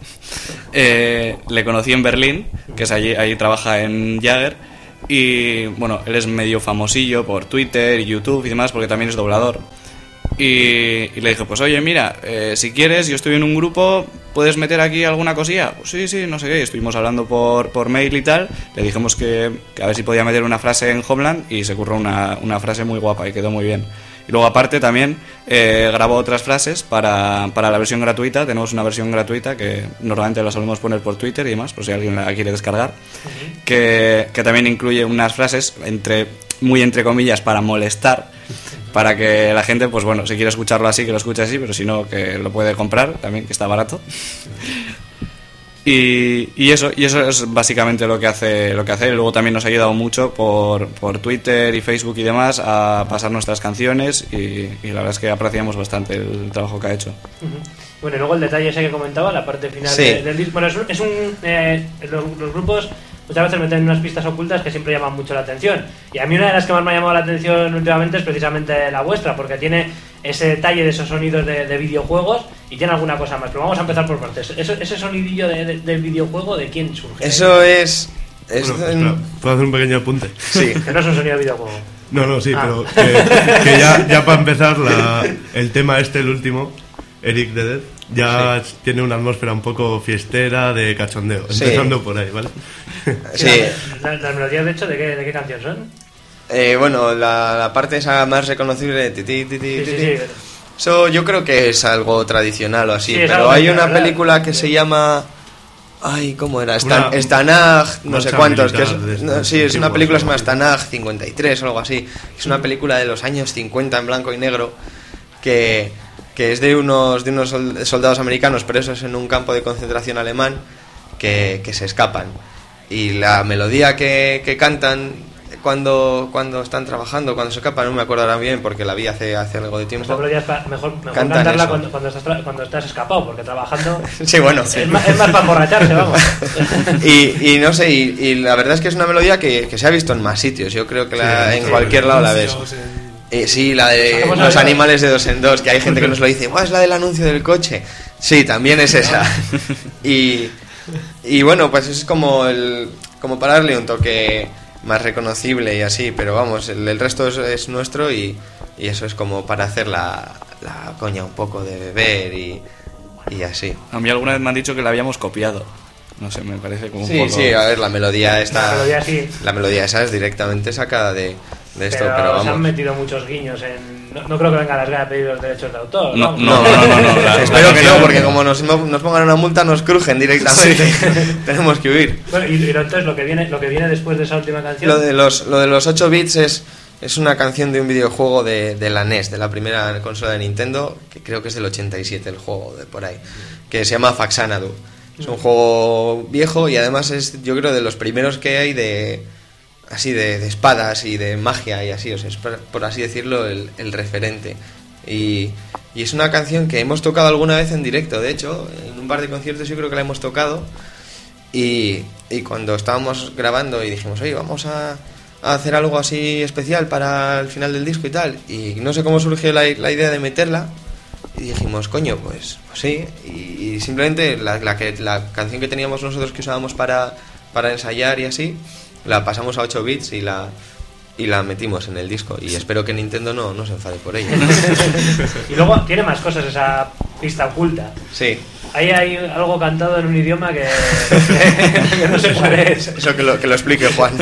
Le conocí en Berlín, que es ahí trabaja en Jagger. Y bueno, él es medio famosillo por Twitter y YouTube y demás, porque también es doblador. Y le dije, pues oye, mira, si quieres, yo estoy en un grupo, ¿puedes meter aquí alguna cosilla? Pues sí, no sé qué. Y estuvimos hablando por mail y tal. Le dijimos que a ver si podía meter una frase en Homeland, y se curró una frase muy guapa y quedó muy bien. Y luego aparte también grabó otras frases para la versión gratuita. Tenemos una versión gratuita que normalmente la solemos poner por Twitter y demás, por si alguien la quiere descargar, que también incluye unas frases muy entre comillas para molestar, para que la gente, pues bueno, si quiere escucharlo así, que lo escuche así, pero si no, que lo puede comprar también, que está barato. Y eso es básicamente lo que hace. Y luego también nos ha ayudado mucho por Twitter y Facebook y demás a pasar nuestras canciones, y la verdad es que apreciamos bastante el trabajo que ha hecho. Bueno, y luego el detalle ese que comentaba, la parte final del disco. Bueno, los grupos muchas veces meten unas pistas ocultas que siempre llaman mucho la atención, y a mí una de las que más me ha llamado la atención últimamente es precisamente la vuestra, porque tiene ese detalle de esos sonidos de videojuegos, y tiene alguna cosa más, pero vamos a empezar por partes. Ese sonidillo del videojuego, ¿de quién surge? Eso es... Bueno, ¿puedo hacer un pequeño apunte? Sí. Que no es un sonido de videojuego. No, sí, pero que ya para empezar el tema el último, Eric the Dead, ya tiene una atmósfera un poco fiestera, de cachondeo, empezando por ahí, ¿vale? Sí. ¿Las melodías, de hecho, de qué canción son? Bueno, la parte esa más reconocible, Sí. Eso yo creo que es algo tradicional o así, Sí, pero hay una película que se llama... Ay, ¿cómo era? Stanag, no sé cuántos. Que es una película que se llama Stanag 53 o algo así. Es una película de los años 50 en blanco y negro que es de unos soldados americanos presos en un campo de concentración alemán que se escapan. Y la melodía que cantan cuando están trabajando, cuando se escapan, no me acuerdo ahora bien porque la vi hace algo de tiempo. Esa melodía es mejor cantarla cuando estás escapado, porque trabajando sí, bueno, es más para emborracharse, vamos. y no sé, y la verdad es que es una melodía que se ha visto en más sitios. Yo creo que en cualquier lado la ves. Sí, la de los animales de 2 en 2, que hay gente que nos lo dice, es la del anuncio del coche. Sí, también es esa. Y bueno, pues es como para darle un toque más reconocible y así, pero vamos, el resto es nuestro, y eso es como para hacer la coña un poco de beber y así. A mí alguna vez me han dicho que la habíamos copiado. No sé, me parece como un poco... Sí, a ver, la melodía sí. La melodía esa es directamente sacada de esto, pero vamos. Se han metido muchos guiños en no creo que venga las ganas a pedir los derechos de autor. No. Espero que no, porque como nos pongan una multa nos crujen directamente. Tenemos que huir. Bueno, y entonces lo que viene después de esa última canción. Lo de los 8 bits es una canción de un videojuego de la NES, de la primera consola de Nintendo, que creo que es del 87 el juego, de por ahí, que se llama Faxanadu. Es un juego viejo y además es, yo creo, de los primeros que hay de espadas y de magia y así, o sea, es por así decirlo el referente. Y es una canción que hemos tocado alguna vez en directo, de hecho, en un par de conciertos yo creo que la hemos tocado. Y cuando estábamos grabando y dijimos, oye, vamos a hacer algo así especial para el final del disco y tal, y no sé cómo surgió la idea de meterla, y dijimos, coño, pues sí, y simplemente la canción que teníamos nosotros que usábamos para ensayar y así, la pasamos a 8 bits y la metimos en el disco, y espero que Nintendo no se enfade por ello. Y luego tiene más cosas esa pista oculta. Sí. Ahí hay algo cantado en un idioma que no sé cuál es. Eso que lo explique Juan.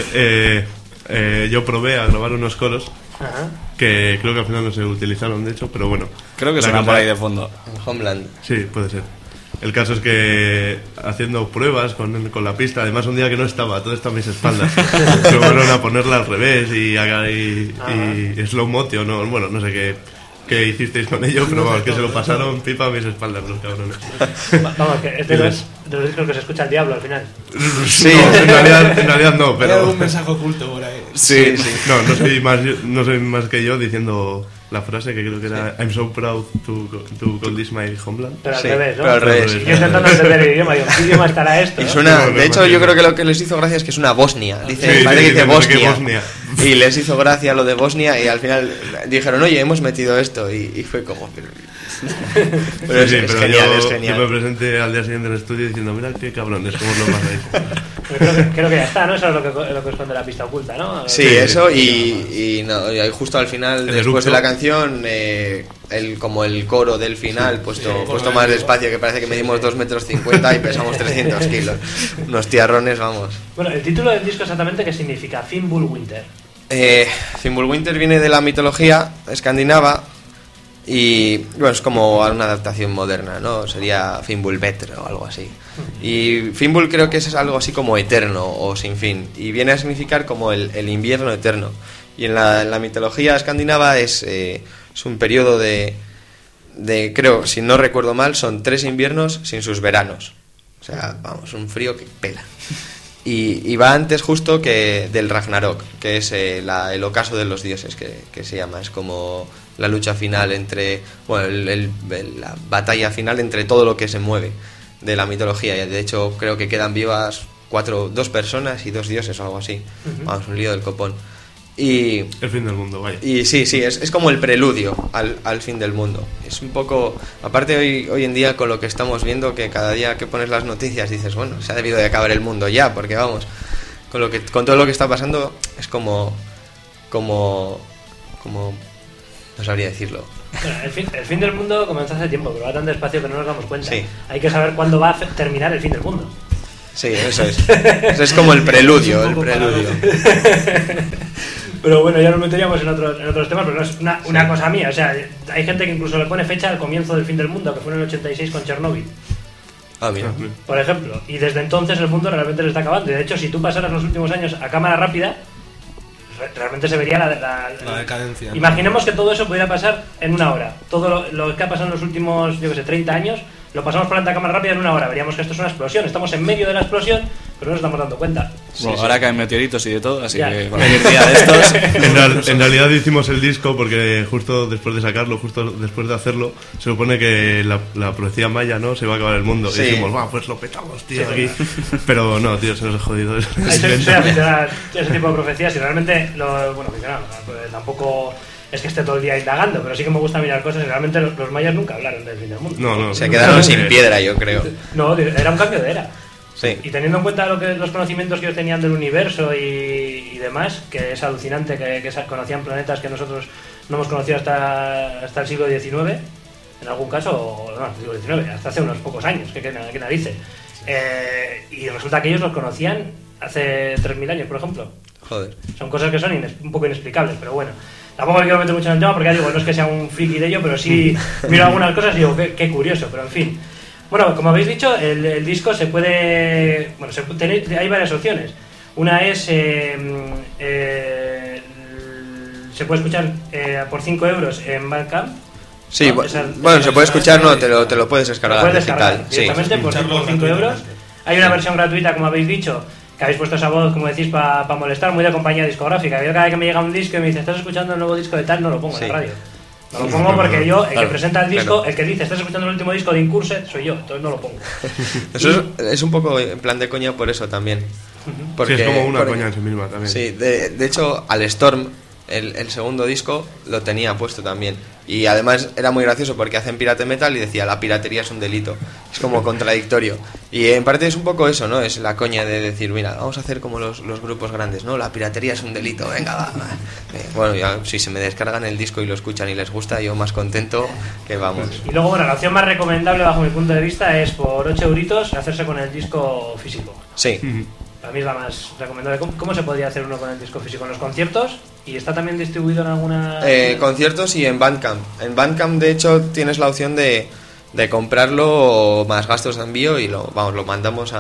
Yo probé a grabar unos coros. Ajá. Que creo que al final no se utilizaron, de hecho, pero bueno. Creo que suena por ahí de fondo. En Homeland. Sí, puede ser. El caso es que haciendo pruebas con la pista, además un día que no estaba, todo está a mis espaldas, probaron a ponerla al revés y slow motion, no sé qué hicisteis con ello, pero vamos, que se lo pasaron pipa a mis espaldas los cabrones. Vamos, que es de los discos que se escucha el diablo al final. Sí, en realidad no, Pero pero... un mensaje oculto por ahí. Sí. No soy más que yo diciendo la frase que creo que era I'm so proud to call this my homeland. Pero al Sí, revés, ¿no? pero al revés. Y yo intentando entender el idioma, digo, ¿qué idioma estará esto? Y ¿no? suena, No, de hecho, yo creo que lo que les hizo gracia es que es una Bosnia. Dice, Sí, parece que dice no sé qué Bosnia. Y les hizo gracia lo de Bosnia y al final dijeron, oye, hemos metido esto. Y fue como... Pero es genial, es genial. Yo me presenté al día siguiente en el estudio diciendo, mira qué cabrones, cómo lo pasáis. Creo que ya está, ¿no? Eso es lo que esconde la pista oculta, ¿no? Sí, eso y ahí justo al final, después de la canción, como el coro del final, puesto más despacio, que parece que medimos 2,50 metros y pesamos 300 kilos. Unos tiarrones, vamos. Bueno, el título del disco exactamente, ¿qué significa? Fimbulwinter. Fimbulwinter viene de la mitología escandinava y bueno, es como una adaptación moderna, ¿no? Sería Fimbulvetr o algo así. Y Fimbul creo que es algo así como eterno o sin fin, y viene a significar como el invierno eterno. Y en la mitología escandinava es un periodo de creo, si no recuerdo mal, son 3 inviernos sin sus veranos. O sea, vamos, un frío que pela. Y va antes justo que del Ragnarok, que es el ocaso de los dioses, que se llama. Es como la lucha final entre... Bueno, la batalla final entre todo lo que se mueve de la mitología. Y de hecho creo que quedan vivas 2 personas y 2 dioses o algo así. Vamos, un lío del copón. Y El fin del mundo, vaya. y sí, es como el preludio al fin del mundo. Es un poco... Aparte hoy en día con lo que estamos viendo, que cada día que pones las noticias dices, bueno, se ha debido de acabar el mundo ya, porque vamos, con todo lo que está pasando es como no sabría decirlo. Bueno, el fin del mundo comenzó hace tiempo, pero va tan despacio que no nos damos cuenta. Sí. Hay que saber cuándo va a terminar el fin del mundo. Sí, eso es. Eso es como el preludio, el preludio. Pero bueno, ya nos meteríamos en otros temas, pero no es una cosa mía. O sea, hay gente que incluso le pone fecha al comienzo del fin del mundo, que fue en el 86 con Chernóbil, Ah, mira. por ejemplo. Y desde entonces el mundo realmente se está acabando. Y de hecho, si tú pasaras los últimos años a cámara rápida, realmente se vería La decadencia, ¿no? Imaginemos que todo eso pudiera pasar en una hora. Todo lo que ha pasado en los últimos, yo que sé, 30 años, lo pasamos por la cámara rápida en una hora. Veríamos que esto es una explosión. Estamos en medio de la explosión, pero no nos estamos dando cuenta. Bueno, ahora caen meteoritos y de todo, así Ya. que cualquier día de estos... En realidad hicimos el disco porque justo después de sacarlo, justo después de hacerlo, se supone que la profecía maya, ¿no? Se va a acabar el mundo. Sí. Y dijimos, va, pues lo petamos, tío, aquí. Pero no, tío, se nos ha jodido eso. Soy aficionado a ese tipo de profecías y realmente, aficionado, pues tampoco es que esté todo el día indagando, pero sí que me gusta mirar cosas y realmente los mayas nunca hablaron del fin del mundo. No. Se quedaron sin piedra, yo creo. No, era un cambio de era. Sí. Y teniendo en cuenta los conocimientos que ellos tenían del universo y demás, que es alucinante que conocían planetas que nosotros no hemos conocido hasta el siglo XIX, en algún caso, o no, el siglo XIX, hasta hace unos pocos años, que narices. Y resulta que ellos los conocían hace 3.000 años, por ejemplo. Joder. Son cosas que son un poco inexplicables, pero bueno. Tampoco me quiero meter mucho en el tema porque ya digo, no es que sea un friki de ello, pero sí miro algunas cosas y digo, qué curioso, pero en fin. Bueno, como habéis dicho, el disco se puede... Bueno, hay varias opciones. Una es... se puede escuchar por 5 euros en Bandcamp. Sí, ¿no? se puede escuchar, no, te lo puedes descargar digital. Directamente por 5 euros. Hay una versión gratuita, como habéis dicho, que habéis puesto esa voz, como decís, para molestar, muy de compañía discográfica. Yo cada vez que me llega un disco y me dice, ¿estás escuchando el nuevo disco de tal? No lo pongo en la radio. No lo pongo porque yo, el que presenta el disco, el que dice, ¿estás escuchando el último disco de Incursed? Soy yo, entonces no lo pongo. Eso es un poco en plan de coña por eso también. Porque, sí, es como una coña en sí misma también. Sí, de hecho, al Storm, el segundo disco, lo tenía puesto también. Y además era muy gracioso porque hacen pirate metal y decía, la piratería es un delito. Es como contradictorio. Y en parte es un poco eso, ¿no? Es la coña de decir, mira, vamos a hacer como los grupos grandes, ¿no? La piratería es un delito, venga, va. Bueno, ya si se me descargan el disco y lo escuchan y les gusta, yo más contento que vamos. Y luego, bueno, la opción más recomendable bajo mi punto de vista es por 8 euritos hacerse con el disco físico. Sí. Para mí es la más recomendable. ¿Cómo se podría hacer uno con el disco físico? ¿En los conciertos? ¿Y está también distribuido en alguna...? Conciertos y en Bandcamp. En Bandcamp, de hecho, tienes la opción de comprarlo más gastos de envío y lo mandamos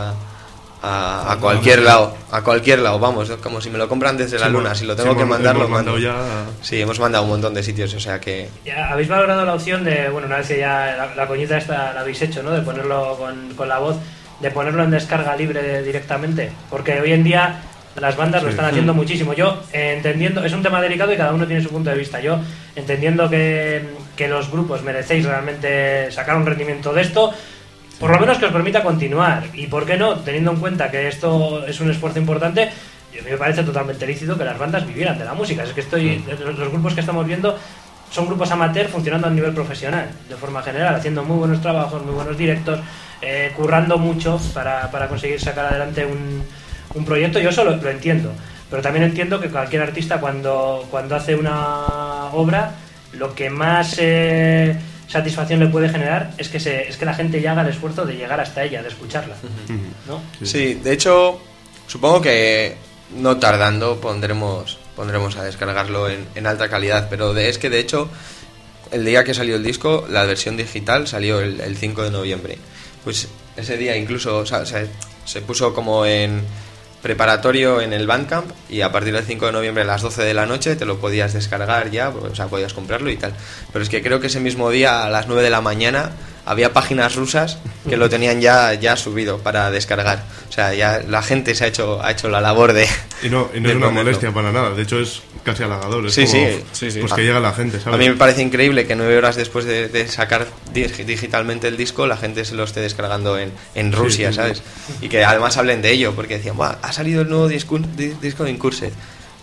a cualquier lado. A cualquier lado, vamos. Como si me lo compran desde la luna. Si lo tengo que mandar, lo mando. Sí, hemos mandado un montón de sitios, o sea que... ¿Ya habéis valorado la opción de, bueno, una vez que ya la coñita esta la habéis hecho, ¿no? De ponerlo con la voz, de ponerlo en descarga libre directamente? Porque hoy en día las bandas lo están haciendo muchísimo. Yo, entendiendo, es un tema delicado y cada uno tiene su punto de vista. Yo, entendiendo que los grupos merecéis realmente sacar un rendimiento de esto, por lo menos que os permita continuar. Y por qué no, teniendo en cuenta que esto es un esfuerzo importante, a mí me parece totalmente lícito que las bandas vivieran de la música. Es que los grupos que estamos viendo son grupos amateur funcionando a nivel profesional, de forma general, haciendo muy buenos trabajos, muy buenos directos, currando mucho para conseguir sacar adelante un proyecto. Yo eso lo entiendo, pero también entiendo que cualquier artista cuando hace una obra, lo que más satisfacción le puede generar es que la gente ya haga el esfuerzo de llegar hasta ella, de escucharla, ¿no? Sí, de hecho, supongo que no tardando pondremos a descargarlo en alta calidad, pero es que de hecho el día que salió el disco, la versión digital salió el 5 de noviembre. Pues ese día incluso se puso como en preparatorio en el Bandcamp y a partir del 5 de noviembre a las 12 de la noche te lo podías descargar ya, o sea, podías comprarlo y tal. Pero es que creo que ese mismo día a las 9 de la mañana había páginas rusas que lo tenían ya subido para descargar. O sea, ya la gente se ha hecho la labor de... Y no es una molestia para nada, de hecho es casi halagador. Es sí, como, sí. Pues que llega la gente, ¿sabes? A mí me parece increíble que 9 horas después de sacar digitalmente el disco, la gente se lo esté descargando en Rusia, ¿sabes? Y que además hablen de ello, porque decían, ¡buah! Ha salido el nuevo disco de Incursed,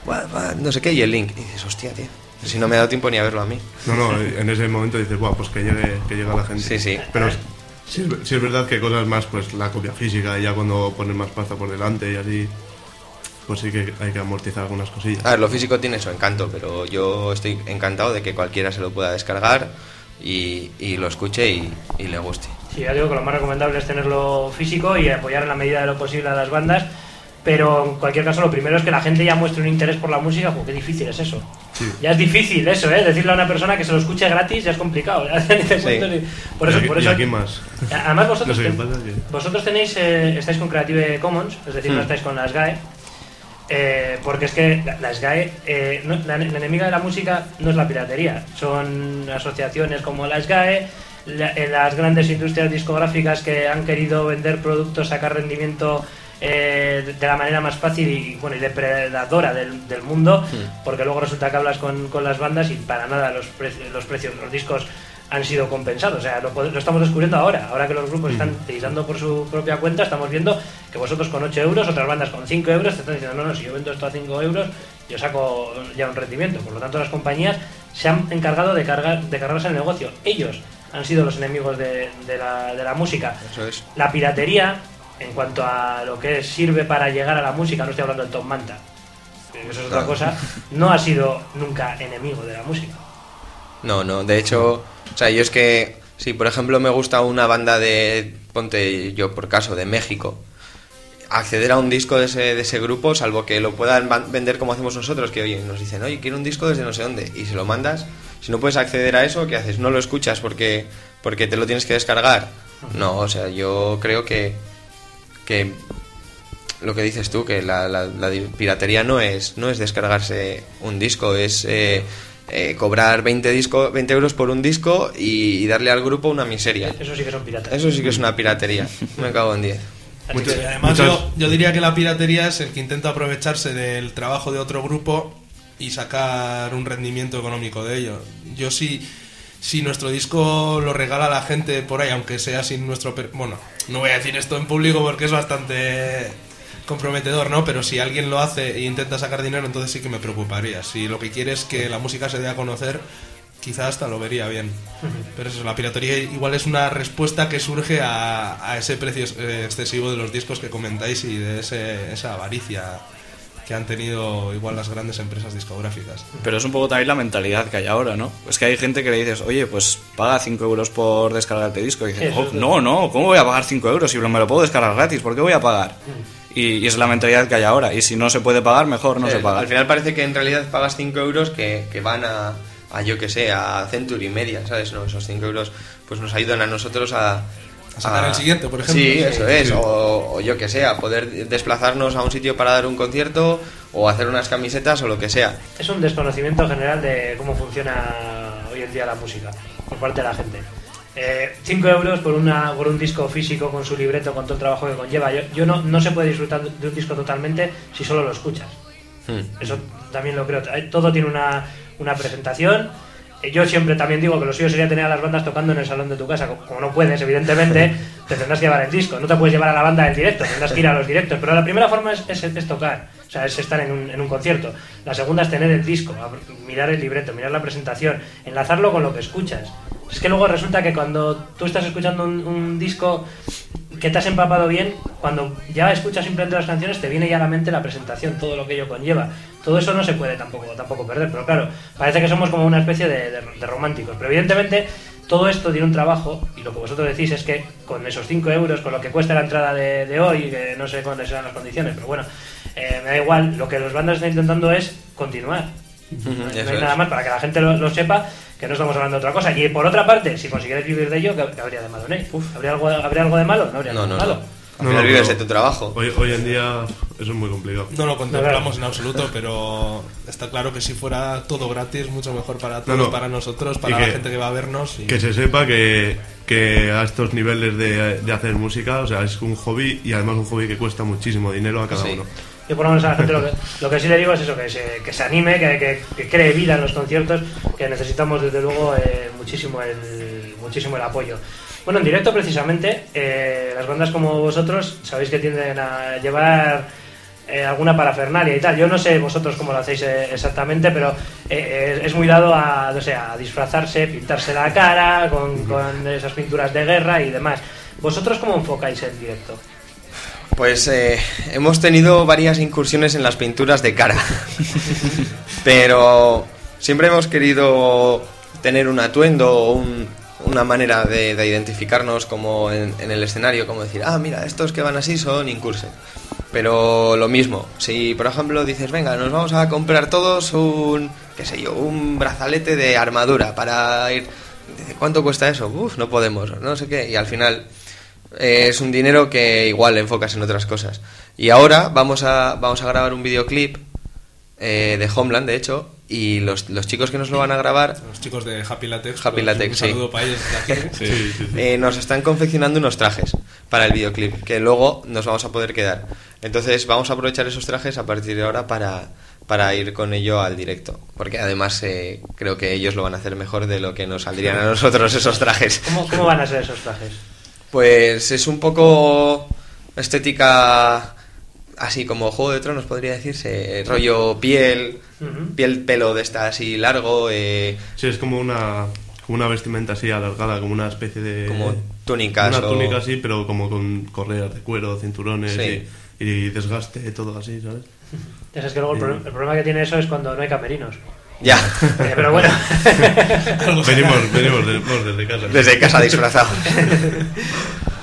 no sé qué, y el link. Y dices, hostia, tío, si no me ha dado tiempo ni a verlo a mí. No, en ese momento dices, ¡buah! Pues que llegue la gente. Sí. Pero sí es verdad que cosas más, pues la copia física, y ya cuando pones más pasta por delante y así, pues sí que hay que amortizar algunas cosillas. A ver, lo físico tiene su encanto, pero yo estoy encantado de que cualquiera se lo pueda descargar y lo escuche y le guste. Sí, ya digo que lo más recomendable es tenerlo físico y apoyar en la medida de lo posible a las bandas, pero en cualquier caso lo primero es que la gente ya muestre un interés por la música, porque qué difícil es eso. Sí. Ya es difícil eso, decirle a una persona que se lo escuche gratis ya es complicado. Por eso, y aquí más. Además vosotros tenéis, estáis con Creative Commons, es decir, no estáis con la SGAE, porque es que la SGAE, la enemiga de la música no es la piratería, son asociaciones como la SGAE, las grandes industrias discográficas que han querido vender productos, sacar rendimiento de la manera más fácil y depredadora del mundo, porque luego resulta que hablas con las bandas y para nada los precios de los discos han sido compensados. O sea, lo estamos descubriendo ahora que los grupos están utilizando por su propia cuenta, estamos viendo que vosotros con 8 euros, otras bandas con 5 euros te están diciendo, no, si yo vendo esto a 5 euros yo saco ya un rendimiento. Por lo tanto, las compañías se han encargado de cargarse el negocio. Ellos han sido los enemigos de la música. Eso es. La piratería, en cuanto a lo que sirve para llegar a la música, no estoy hablando del Top Manta, eso es otra cosa, no ha sido nunca enemigo de la música. No, de hecho, o sea, yo es que, si por ejemplo me gusta una banda ponte yo por caso, de México, acceder a un disco de ese grupo, salvo que lo puedan vender como hacemos nosotros, que oye, nos dicen, oye, quiero un disco desde no sé dónde, y se lo mandas. Si no puedes acceder a eso, ¿qué haces? ¿No lo escuchas porque te lo tienes que descargar? No, o sea, yo creo que lo que dices tú, que la piratería no es descargarse un disco, es cobrar 20 euros por un disco y darle al grupo una miseria. Eso sí que son piratas. Eso sí que es una piratería. Me cago en 10. Además, yo diría que la piratería es el que intenta aprovecharse del trabajo de otro grupo y sacar un rendimiento económico de ello. Yo si nuestro disco lo regala la gente por ahí, aunque sea sin nuestro... Bueno, no voy a decir esto en público porque es bastante comprometedor, ¿no? Pero si alguien lo hace e intenta sacar dinero, entonces sí que me preocuparía. Si lo que quiere es que la música se dé a conocer, quizás hasta lo vería bien. Pero eso, la piratería igual es una respuesta que surge a ese precio excesivo de los discos que comentáis y de esa avaricia que han tenido igual las grandes empresas discográficas. Pero es un poco también la mentalidad que hay ahora, ¿no? Es que hay gente que le dices, oye, pues paga 5 euros por descargarte disco. Y dices, no, ¿cómo voy a pagar 5 euros si me lo puedo descargar gratis? ¿Por qué voy a pagar? Y es la mentalidad que hay ahora. Y si no se puede pagar, mejor no se paga. Al final parece que en realidad pagas 5 euros que van a yo que sé, a Century Media, ¿sabes? No, esos 5 euros pues nos ayudan a nosotros a sacar el siguiente, por ejemplo. Sí, eso es. O yo que sé, a poder desplazarnos a un sitio para dar un concierto o hacer unas camisetas o lo que sea. Es un desconocimiento general de cómo funciona hoy en día la música por parte de la gente. 5 euros por un disco físico con su libreto, con todo el trabajo que conlleva. Yo no se puede disfrutar de un disco totalmente si solo lo escuchas. Eso también lo creo. Todo tiene una presentación. Yo siempre también digo que lo suyo sería tener a las bandas tocando en el salón de tu casa. Como no puedes, evidentemente, te tendrás que llevar el disco. No te puedes llevar a la banda del directo, tendrás que ir a los directos. Pero la primera forma es tocar, o sea, es estar en un concierto. La segunda es tener el disco, mirar el libreto, mirar la presentación, enlazarlo con lo que escuchas. Es que luego resulta que cuando tú estás escuchando un disco que te has empapado bien, cuando ya escuchas simplemente las canciones te viene ya a la mente la presentación, todo lo que ello conlleva. Todo eso no se puede tampoco perder, pero claro, parece que somos como una especie de románticos, pero evidentemente todo esto tiene un trabajo, y lo que vosotros decís es que con esos 5 euros, con lo que cuesta la entrada de hoy, que no sé cuáles serán las condiciones, pero bueno, me da igual, lo que los bandas están intentando es continuar. No hay nada más para que la gente lo sepa, que no estamos hablando de otra cosa. Y por otra parte, si consiguierais vivir de ello, ¿qué habría de malo en él? ¿Habría algo de malo? No habría nada de malo. Al final vives de tu trabajo. Hoy en día eso es muy complicado. No lo contemplamos en absoluto, pero está claro que si fuera todo gratis, mucho mejor para todos, para nosotros, para la gente que va a vernos. Que se sepa que a estos niveles de hacer música, o sea, es un hobby y además un hobby que cuesta muchísimo dinero a cada uno. Yo por lo menos a la gente lo que sí le digo es eso, que se anime, que cree vida en los conciertos, que necesitamos desde luego muchísimo el apoyo. Bueno, en directo precisamente, las bandas como vosotros sabéis que tienden a llevar alguna parafernalia y tal. Yo no sé vosotros cómo lo hacéis exactamente, pero es muy dado a disfrazarse, pintarse la cara con esas pinturas de guerra y demás. ¿Vosotros cómo enfocáis el directo? Pues hemos tenido varias incursiones en las pinturas de cara, pero siempre hemos querido tener un atuendo o una manera de identificarnos como en el escenario, como decir, mira, estos que van así son incurses. Pero lo mismo, si por ejemplo dices, venga, nos vamos a comprar todos un brazalete de armadura para ir, ¿cuánto cuesta eso? No podemos, no sé qué, y al final es un dinero que igual enfocas en otras cosas. Y ahora vamos a grabar un videoclip de Homeland, de hecho, y los chicos que nos lo van a grabar, los chicos de Happy Latex, un saludo para ellos desde aquí. Sí. Nos están confeccionando unos trajes para el videoclip que luego nos vamos a poder quedar. Entonces vamos a aprovechar esos trajes a partir de ahora para ir con ello al directo, porque además creo que ellos lo van a hacer mejor de lo que nos saldrían a nosotros esos trajes. ¿Cómo van a ser esos trajes? Pues es un poco estética así como Juego de Tronos, podría decirse, rollo piel, pelo de esta así largo. Sí, es como una vestimenta así alargada, como una especie de... Como túnicas. Una túnica así, pero como con correas de cuero, cinturones y desgaste, todo así, ¿sabes? Ya sabes que luego el problema que tiene eso es cuando no hay camerinos. Ya. Pero bueno. venimos desde casa. Desde casa disfrazados.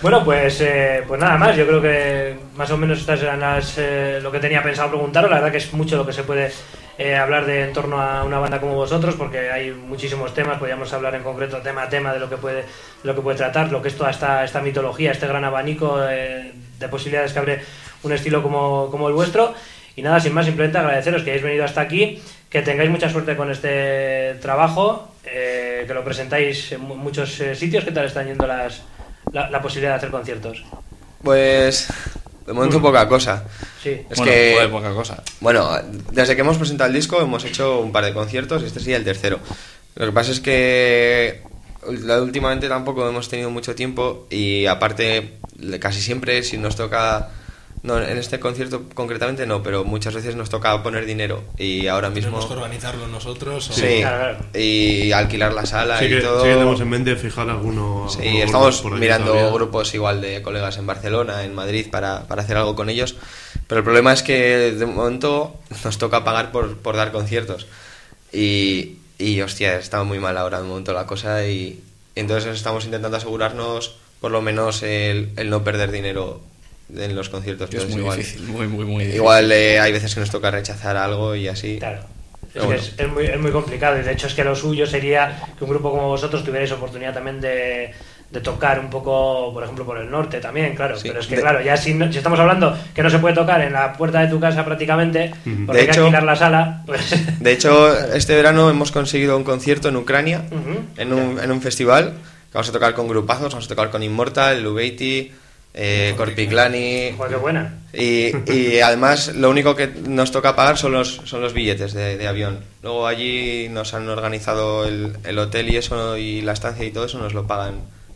Bueno, pues nada más. Yo creo que más o menos estas eran lo que tenía pensado preguntaros. La verdad que es mucho lo que se puede hablar en torno a una banda como vosotros, porque hay muchísimos temas. Podríamos hablar en concreto tema a tema de lo que puede tratar, lo que es toda esta mitología, este gran abanico de posibilidades que abre un estilo como el vuestro. Y nada, sin más, simplemente agradeceros que hayáis venido hasta aquí, que tengáis mucha suerte con este trabajo, que lo presentáis en muchos sitios. ¿Qué tal están yendo la posibilidad de hacer conciertos? Pues de momento poca cosa. Sí. Es Bueno, que joder, poca cosa. Bueno, desde que hemos presentado el disco hemos hecho un par de conciertos y este sería el tercero. Lo que pasa es que últimamente tampoco hemos tenido mucho tiempo y aparte casi siempre si nos toca, no, en este concierto concretamente no, pero muchas veces nos toca poner dinero y ahora mismo Tenemos que organizarlo nosotros. sí, Claro. y alquilar la sala Sí y que todo. tenemos en mente fijar alguno. Sí, alguno estamos por allí mirando todavía. grupos igual de colegas en Barcelona, en Madrid, para hacer algo con ellos. Pero el problema es que de momento nos toca pagar por dar conciertos. Y hostia, está muy mal ahora de momento la cosa. Y entonces estamos intentando asegurarnos por lo menos el no perder dinero en los conciertos. Es Entonces, muy igual, difícil, muy difícil. igual hay veces que nos toca rechazar algo y así. Claro. Pero bueno. Es muy complicado y de hecho es que lo suyo sería que un grupo como vosotros tuvierais oportunidad también de tocar un poco, por ejemplo, por el norte también, claro. Sí. Pero es que, claro, ya si estamos hablando que no se puede tocar en la puerta de tu casa prácticamente, porque De hay que hecho- alquilar la sala, pues... De hecho, este verano hemos conseguido un concierto en Ucrania, Ujú. en un festival. Vamos a tocar con grupazos, vamos a tocar con Immortal, Lubeiti, Corpiclani. Joder, qué buena. Y además lo único que nos toca pagar son los billetes de avión. Luego allí nos han organizado el hotel y eso, y la estancia y todo eso nos lo paga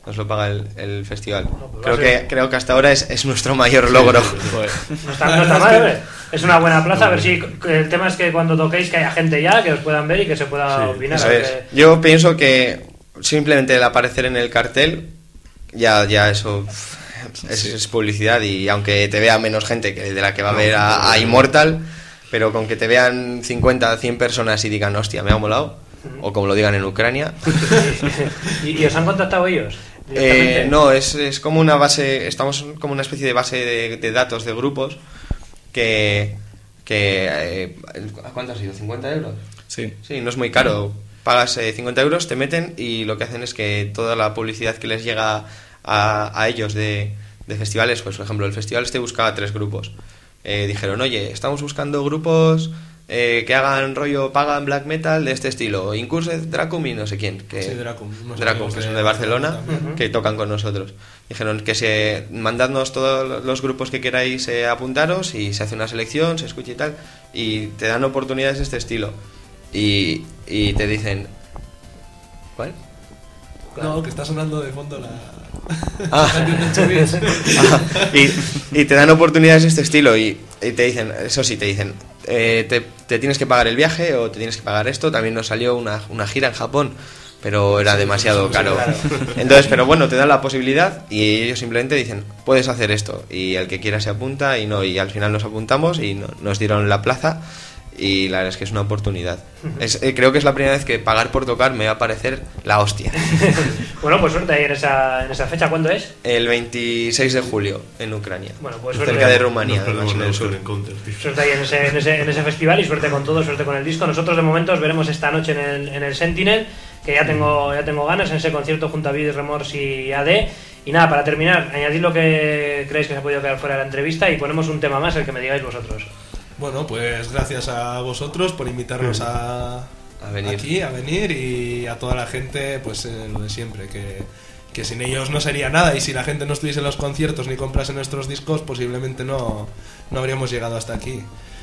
el festival. pues va a ser- Creo que hasta ahora es nuestro mayor logro. Joder. No está mal, hombre. Es una buena plaza, a ver si... El tema es que cuando toquéis que haya gente ya, que os puedan ver y que se pueda opinar. Eso a ver es. que- Yo pienso que simplemente el aparecer en el cartel, ya eso es publicidad, y aunque te vea menos gente que de la que va a ver a Immortal, pero con que te vean 50, 100 personas y digan, hostia, me ha molado, o como lo digan en Ucrania. ¿Y os han contactado ellos? Directamente. No, es como una base, estamos como una especie de base de datos de grupos que ¿a cuánto ha sido? ¿50 euros? Sí. Sí, no es muy caro. Pagas 50 euros, te meten y lo que hacen es que toda la publicidad que les llega a ellos de festivales, pues por ejemplo, el festival buscaba 3 grupos. Dijeron, oye, estamos buscando grupos que hagan rollo pagan black metal de este estilo, Incursed, Dracum y no sé quién. Sí, Dracum, unos Dracum, amigos que de son de Barcelona, también. que tocan con nosotros. Dijeron que mandadnos todos los grupos que queráis apuntaros y se hace una selección, se escucha y tal, y te dan oportunidades de este estilo. Y te dicen... ¿Cuál? No, que está sonando de fondo la... Ah. canción de Chubis. y te dan oportunidades de este estilo y te dicen, eso sí, te dicen, te tienes que pagar el viaje o te tienes que pagar esto. También nos salió una gira en Japón, pero era demasiado caro. Entonces, pero bueno, te dan la posibilidad y ellos simplemente dicen, puedes hacer esto, y el que quiera se apunta, y al final nos apuntamos y nos dieron la plaza. Y la verdad es que es una oportunidad. Creo que es la primera vez que pagar por tocar me va a parecer la hostia. Bueno, pues suerte ahí en esa fecha. ¿Cuándo es? El 26 de julio en Ucrania, Bueno, pues suerte. cerca de Rumanía, Nos perdemos además, en el sur. el Encounter, sí. Suerte ahí en ese festival y suerte con todo, suerte con el disco. Nosotros de momento os veremos esta noche en el Sentinel, que ya tengo ganas, en ese concierto junto a Vid, Remorse y AD. Y nada, para terminar, añadid lo que creéis que se ha podido quedar fuera de la entrevista y ponemos un tema más, el que me digáis vosotros. Bueno, pues gracias a vosotros por invitarnos a venir. aquí, a venir, y a toda la gente, pues lo de siempre, que sin ellos no sería nada, y si la gente no estuviese en los conciertos ni comprase nuestros discos, posiblemente no habríamos llegado hasta aquí.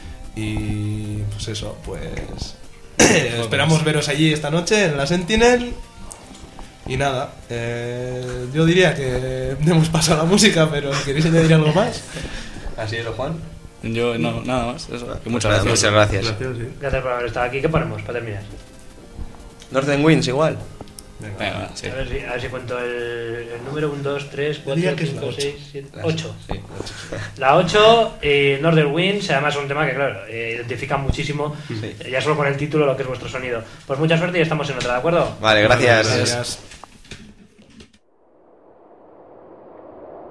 Y pues eso, pues esperamos veros allí esta noche en la Sentinel. Y nada, yo diría que hemos pasado la música, pero ¿queréis añadir algo más? ¿Así es, Juan? Yo no, nada más. Eso. Que muchas Nada, gracias. muchas gracias. Gracias, sí. Gracias por haber estado aquí. ¿Qué ponemos para terminar? Northern Winds igual. Venga, sí. A ver si cuento el número. 1, 2, 3, 4, Diría que es 5, la 6, 7, 8. Sí. La 8, Northern Winds, además es un tema que, claro, identifica muchísimo, Sí. ya solo con el título, lo que es vuestro sonido. Pues mucha suerte y estamos en otra, ¿de acuerdo? Vale, gracias. Gracias.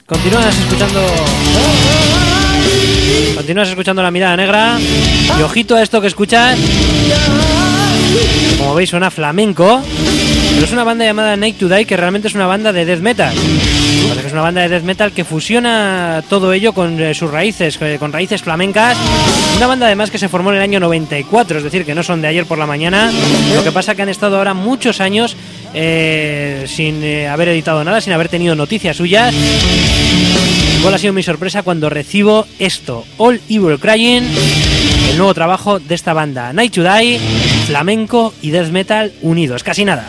Continúas escuchando La Mirada Negra. Y ojito a esto que escuchas. Como veis suena flamenco. Pero es una banda llamada Night to Die, que realmente es una banda de death metal. Es una banda de death metal que fusiona todo ello con sus raíces, con raíces flamencas. Una banda además que se formó en el año 94, es decir, que no son de ayer por la mañana. Lo que pasa que han estado ahora muchos años sin haber editado nada, sin haber tenido noticias suyas. ¿Cuál ha sido mi sorpresa cuando recibo esto? All Evil Crying, el nuevo trabajo de esta banda. Night to Die, flamenco y death metal unidos, casi nada.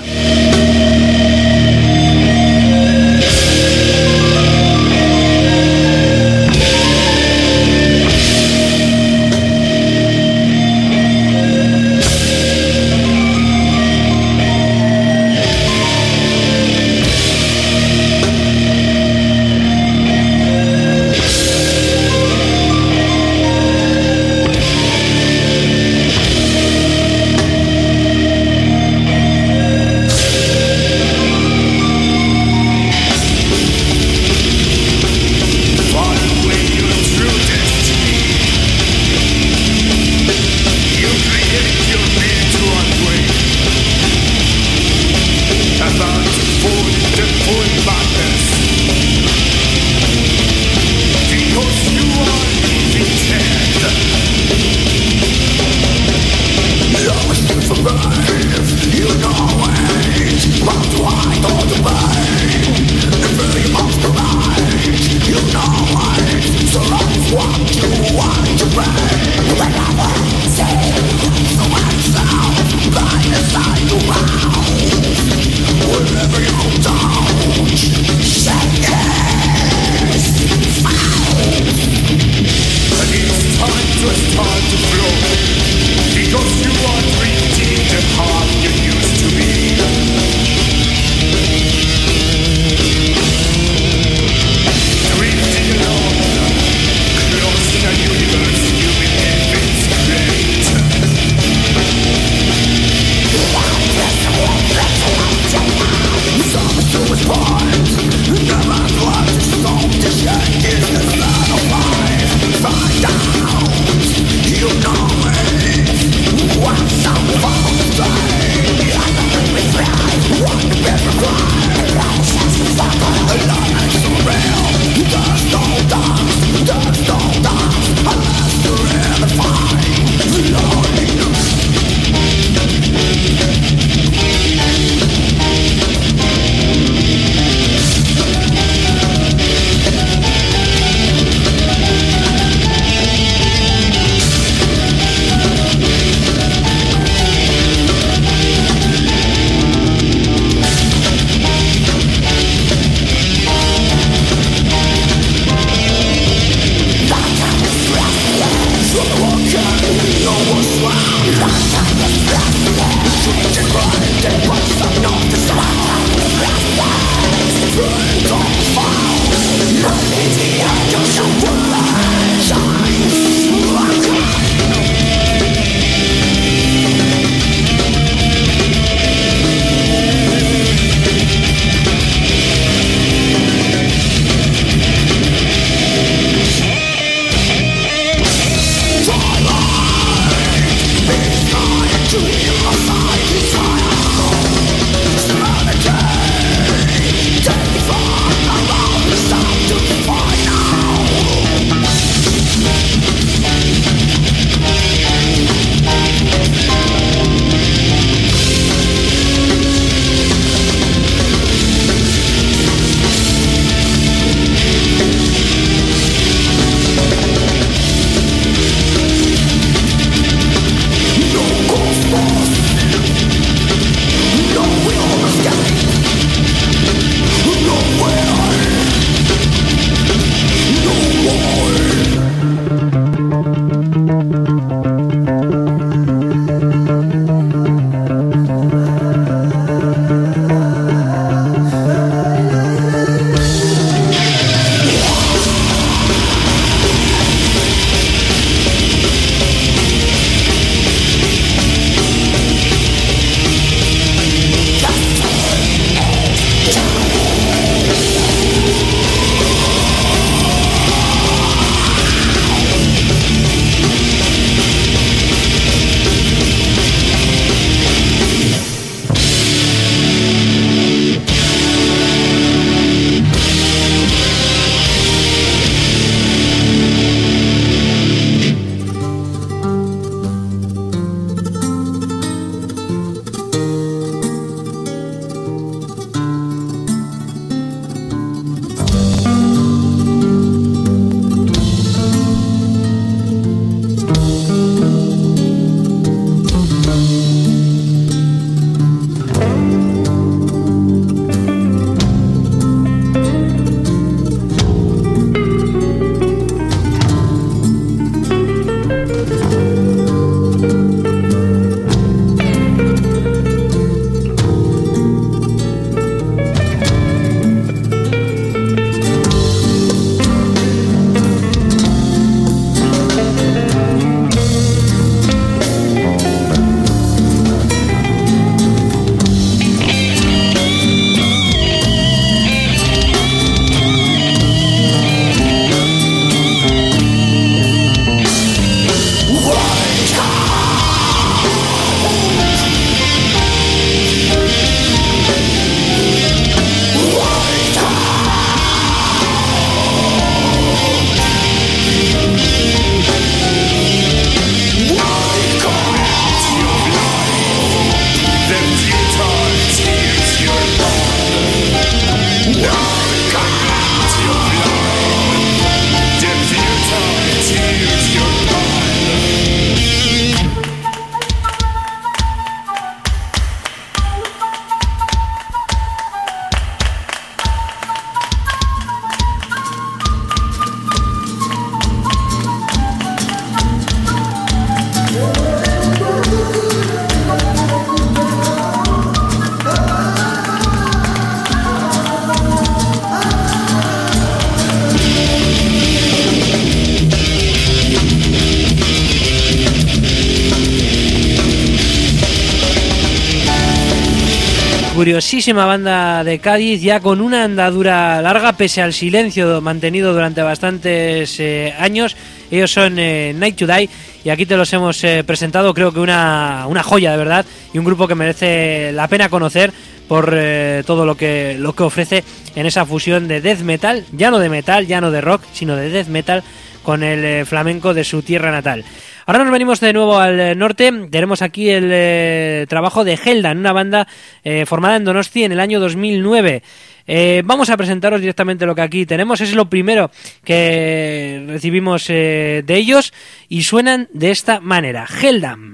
curiosísima banda de Cádiz, ya con una andadura larga pese al silencio mantenido durante bastantes años. Ellos son Night to Die y aquí te los hemos presentado, creo que una joya de verdad y un grupo que merece la pena conocer por todo lo que ofrece en esa fusión de death metal, ya no de rock, sino de death metal con el flamenco de su tierra natal. Ahora nos venimos de nuevo al norte. Tenemos aquí el trabajo de Heldan, una banda formada en Donosti en el año 2009. Vamos a presentaros directamente lo que aquí tenemos. Es lo primero que recibimos de ellos y suenan de esta manera. Heldan.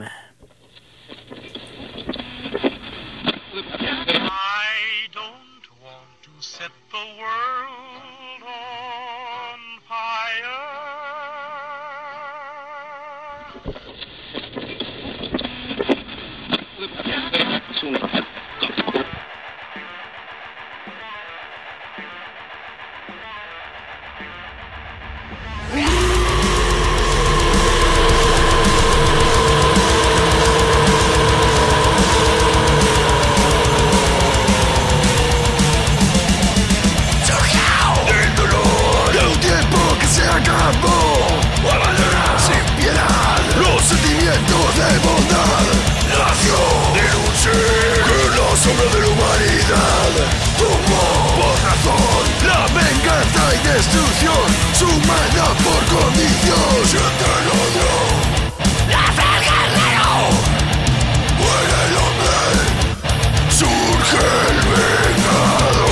Destrucción, su maldad por condición. Siente el odio, nace el guerrero, muere el hombre, surge el vengador.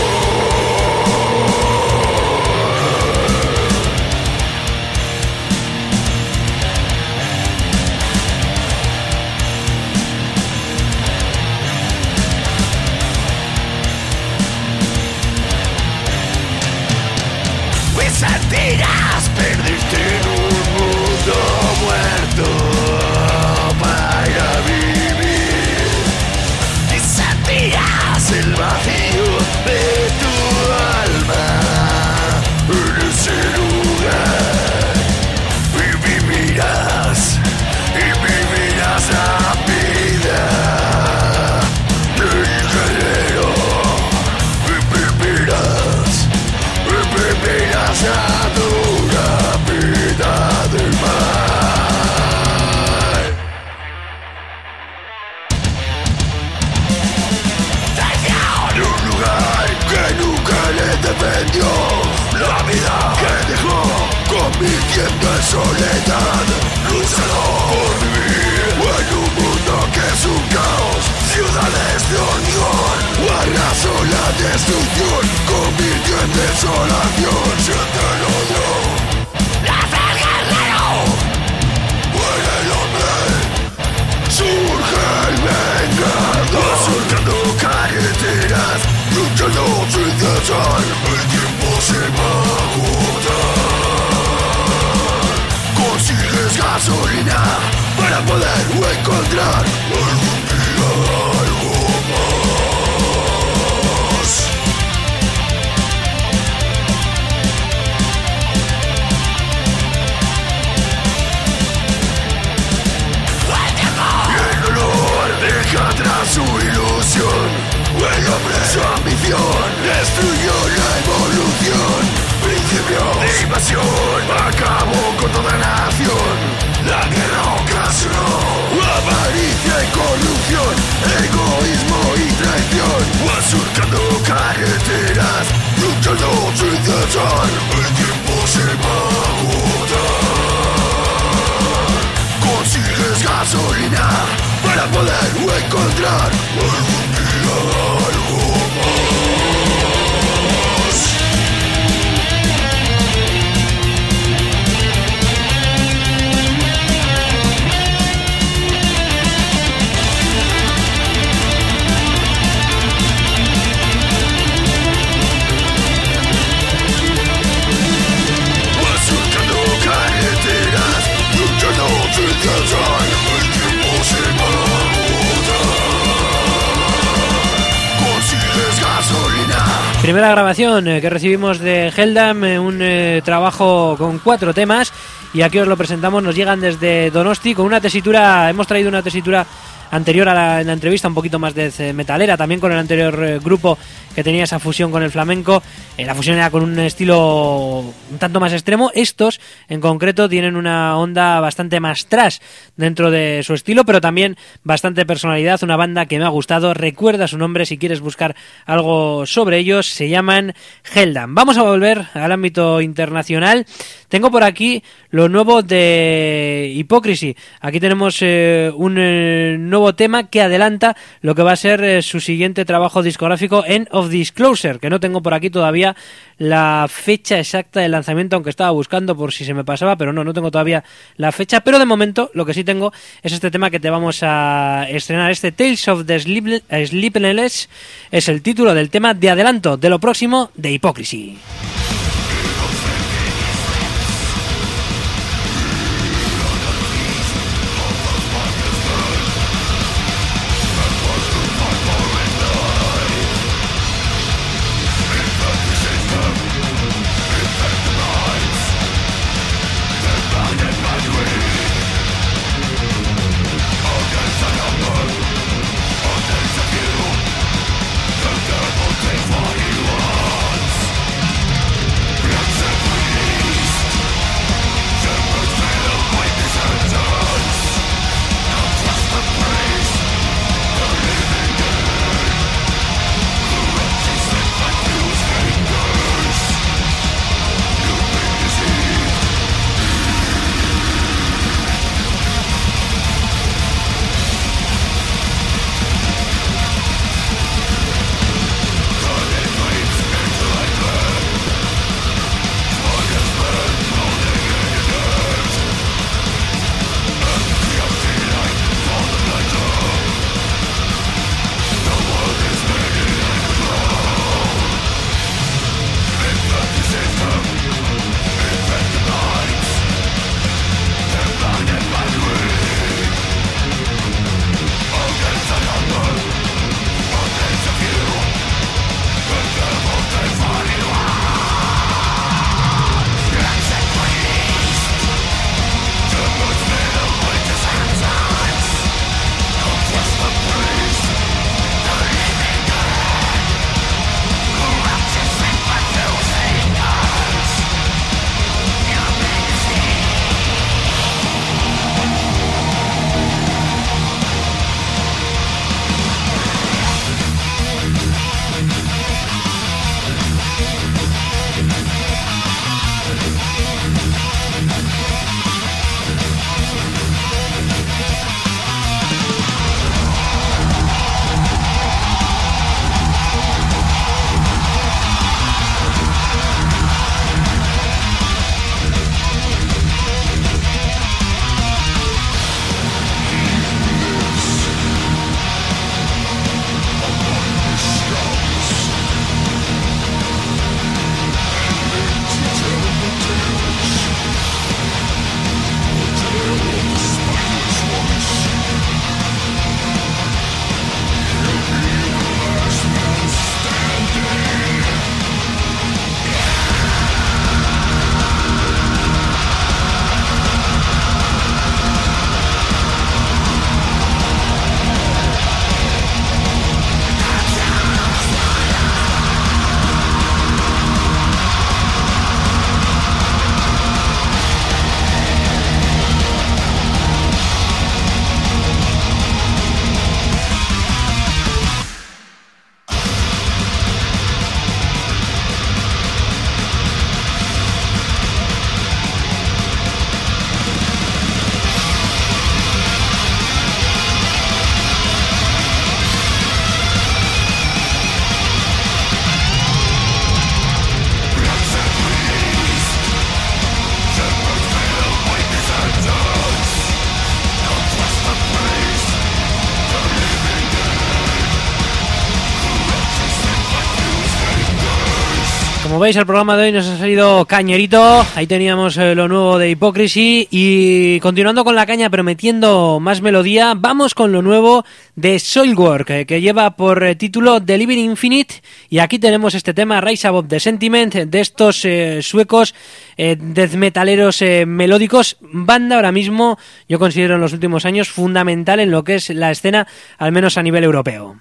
Sentirás, perdiste en un mundo muerto para vivir. Y sentirás el vacío de tu alma en ese lugar. Y vivirás la vida del guerrero. Y vivirás la dura vida del mal. En un lugar que nunca le defendió, la vida que dejó convirtiendo en soledad. Luchador por vivir en un mundo que es un caos. Ciudades de hormigón arrasó la destrucción, convirtió en desolación. Siente el odio, nace el guerrero, muere el hombre, surge el vengador. Surcando carreteras, luchando sin cesar, el tiempo se va a agotar. Consigues gasolina para poder encontrar algún día algo más. Deja atrás su ilusión, el hombre su ambición destruyó la evolución. Principio de invasión acabó con toda nación. La guerra ocasionó avaricia y corrupción, egoísmo y traición. Surcando carreteras, luchando sin cesar, el tiempo se va a agotar. Consigues gasolina para poder encontrar algún día algo más. Surcando carreteras, luchando sin cesar, el tiempo se va a agotar. Consigues gasolina. Primera grabación que recibimos de Heldan, un trabajo con 4 temas y aquí os lo presentamos. Nos llegan desde Donosti con una tesitura, hemos traído una tesitura anterior en la entrevista, un poquito más de metalera, también con el anterior grupo que tenía esa fusión con el flamenco. La fusión era con un estilo un tanto más extremo. Estos, en concreto, tienen una onda bastante más thrash dentro de su estilo, pero también bastante personalidad. Una banda que me ha gustado. Recuerda su nombre si quieres buscar algo sobre ellos. Se llaman Helldawn. Vamos a volver al ámbito internacional. Tengo por aquí lo nuevo de Hypocrisy. Aquí tenemos un nuevo tema que adelanta lo que va a ser su siguiente trabajo discográfico, End of Disclosure, que no tengo por aquí todavía la fecha exacta de lanzamiento, aunque estaba buscando por si se me pasaba, pero no tengo todavía la fecha. Pero de momento lo que sí tengo es este tema que te vamos a estrenar. Este Tales of the Sleepless es el título del tema de adelanto de lo próximo de Hypocrisy. Como veis, el programa de hoy nos ha salido cañerito. Ahí teníamos lo nuevo de Hypocrisy. Y continuando con la caña, pero metiendo más melodía, vamos con lo nuevo de Soilwork, que lleva por título The Living Infinite. Y aquí tenemos este tema, Rise Above the Sentiment, de estos suecos death metaleros melódicos. Banda ahora mismo, yo considero en los últimos años, fundamental en lo que es la escena, al menos a nivel europeo.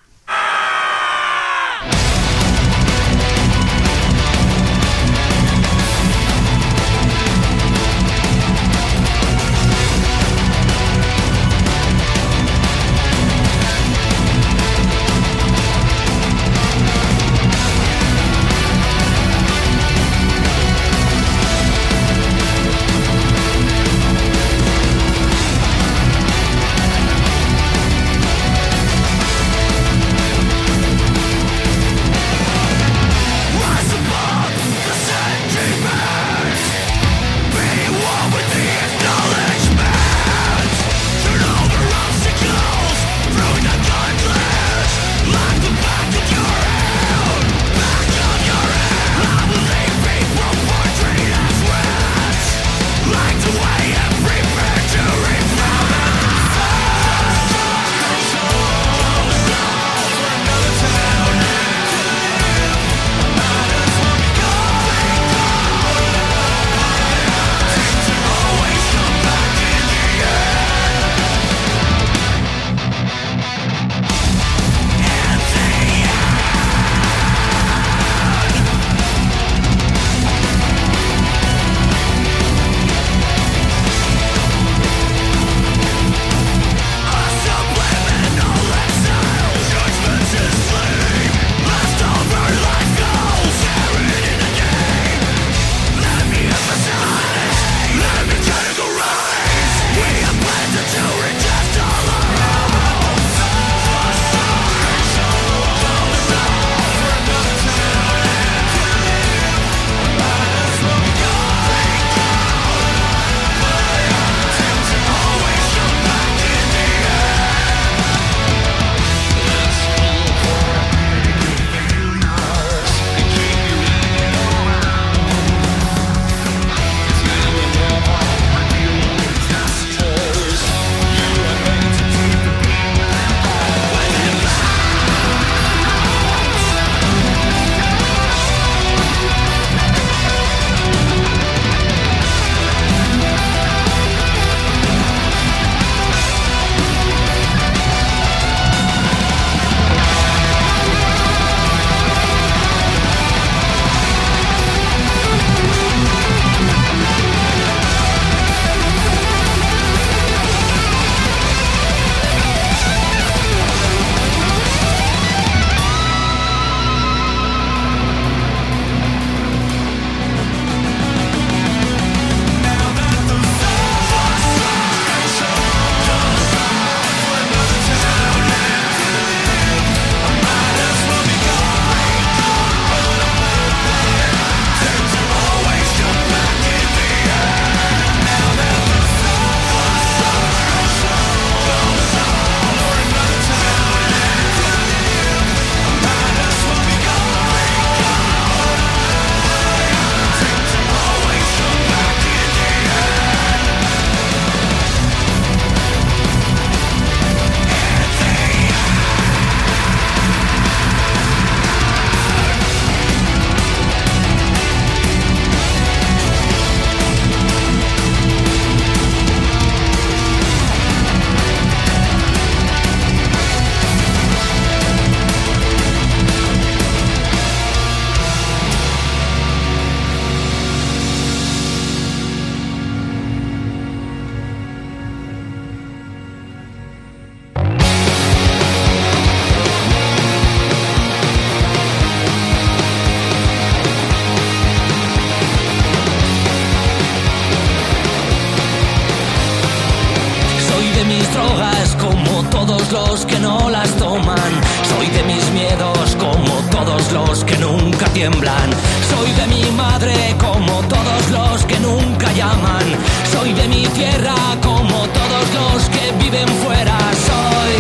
los que no las toman. Soy de mis miedos como todos los que nunca tiemblan. Soy de mi madre como todos los que nunca llaman. Soy de mi tierra como todos los que viven fuera. Soy,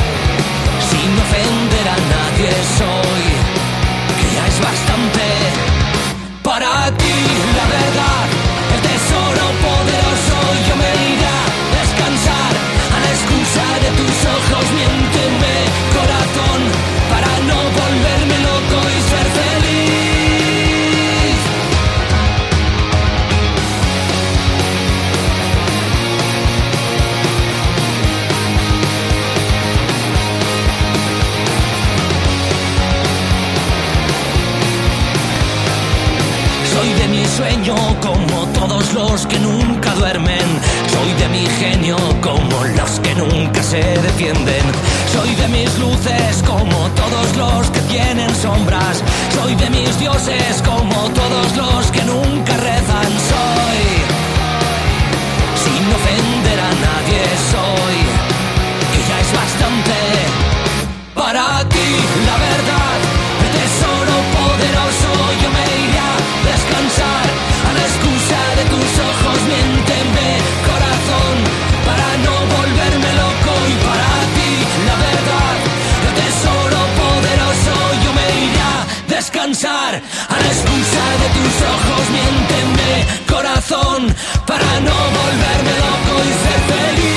sin ofender a nadie, soy, que ya es bastante. como todos los que nunca duermen. Soy de mi genio como los que nunca se defienden. Soy de mis luces como todos los que tienen sombras. Soy de mis dioses como todos los que nunca rezan. Soy, sin ofender a nadie, soy, y ya es bastante. Para ti, la verdad, el tesoro poderoso, yo me iré a descansar a la excusa de tus ojos. Miénteme, corazón, para no volverme loco. Y para ti, la verdad, el tesoro poderoso, yo me iré a descansar a la excusa de tus ojos. Miénteme, corazón, para no volverme loco y ser feliz.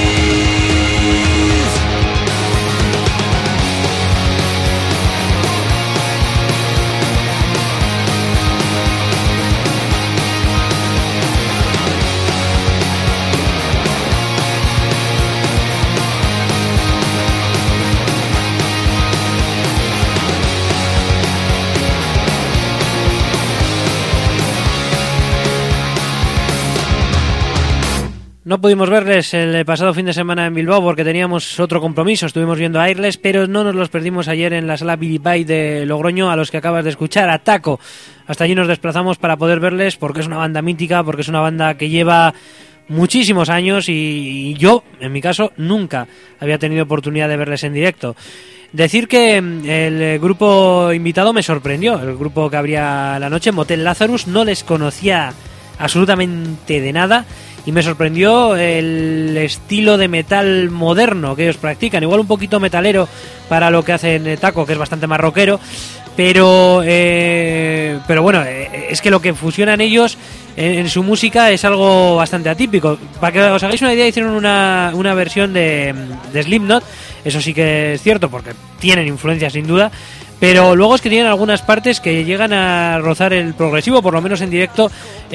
No pudimos verles el pasado fin de semana en Bilbao porque teníamos otro compromiso, estuvimos viendo a Airles, pero no nos los perdimos ayer en la sala Billy Bay de Logroño, a los que acabas de escuchar, a Taco. Hasta allí nos desplazamos para poder verles porque es una banda mítica, porque es una banda que lleva muchísimos años y yo, en mi caso, nunca había tenido oportunidad de verles en directo. Decir que el grupo invitado me sorprendió, el grupo que abría la noche, Motel Lazarus, no les conocía absolutamente de nada y me sorprendió el estilo de metal moderno que ellos practican, igual un poquito metalero para lo que hacen Taco, que es bastante más rockero, pero bueno, es que lo que fusionan ellos en su música es algo bastante atípico. Para que os hagáis una idea, hicieron una versión de Slipknot, eso sí que es cierto porque tienen influencia sin duda, pero luego es que tienen algunas partes que llegan a rozar el progresivo, por lo menos en directo,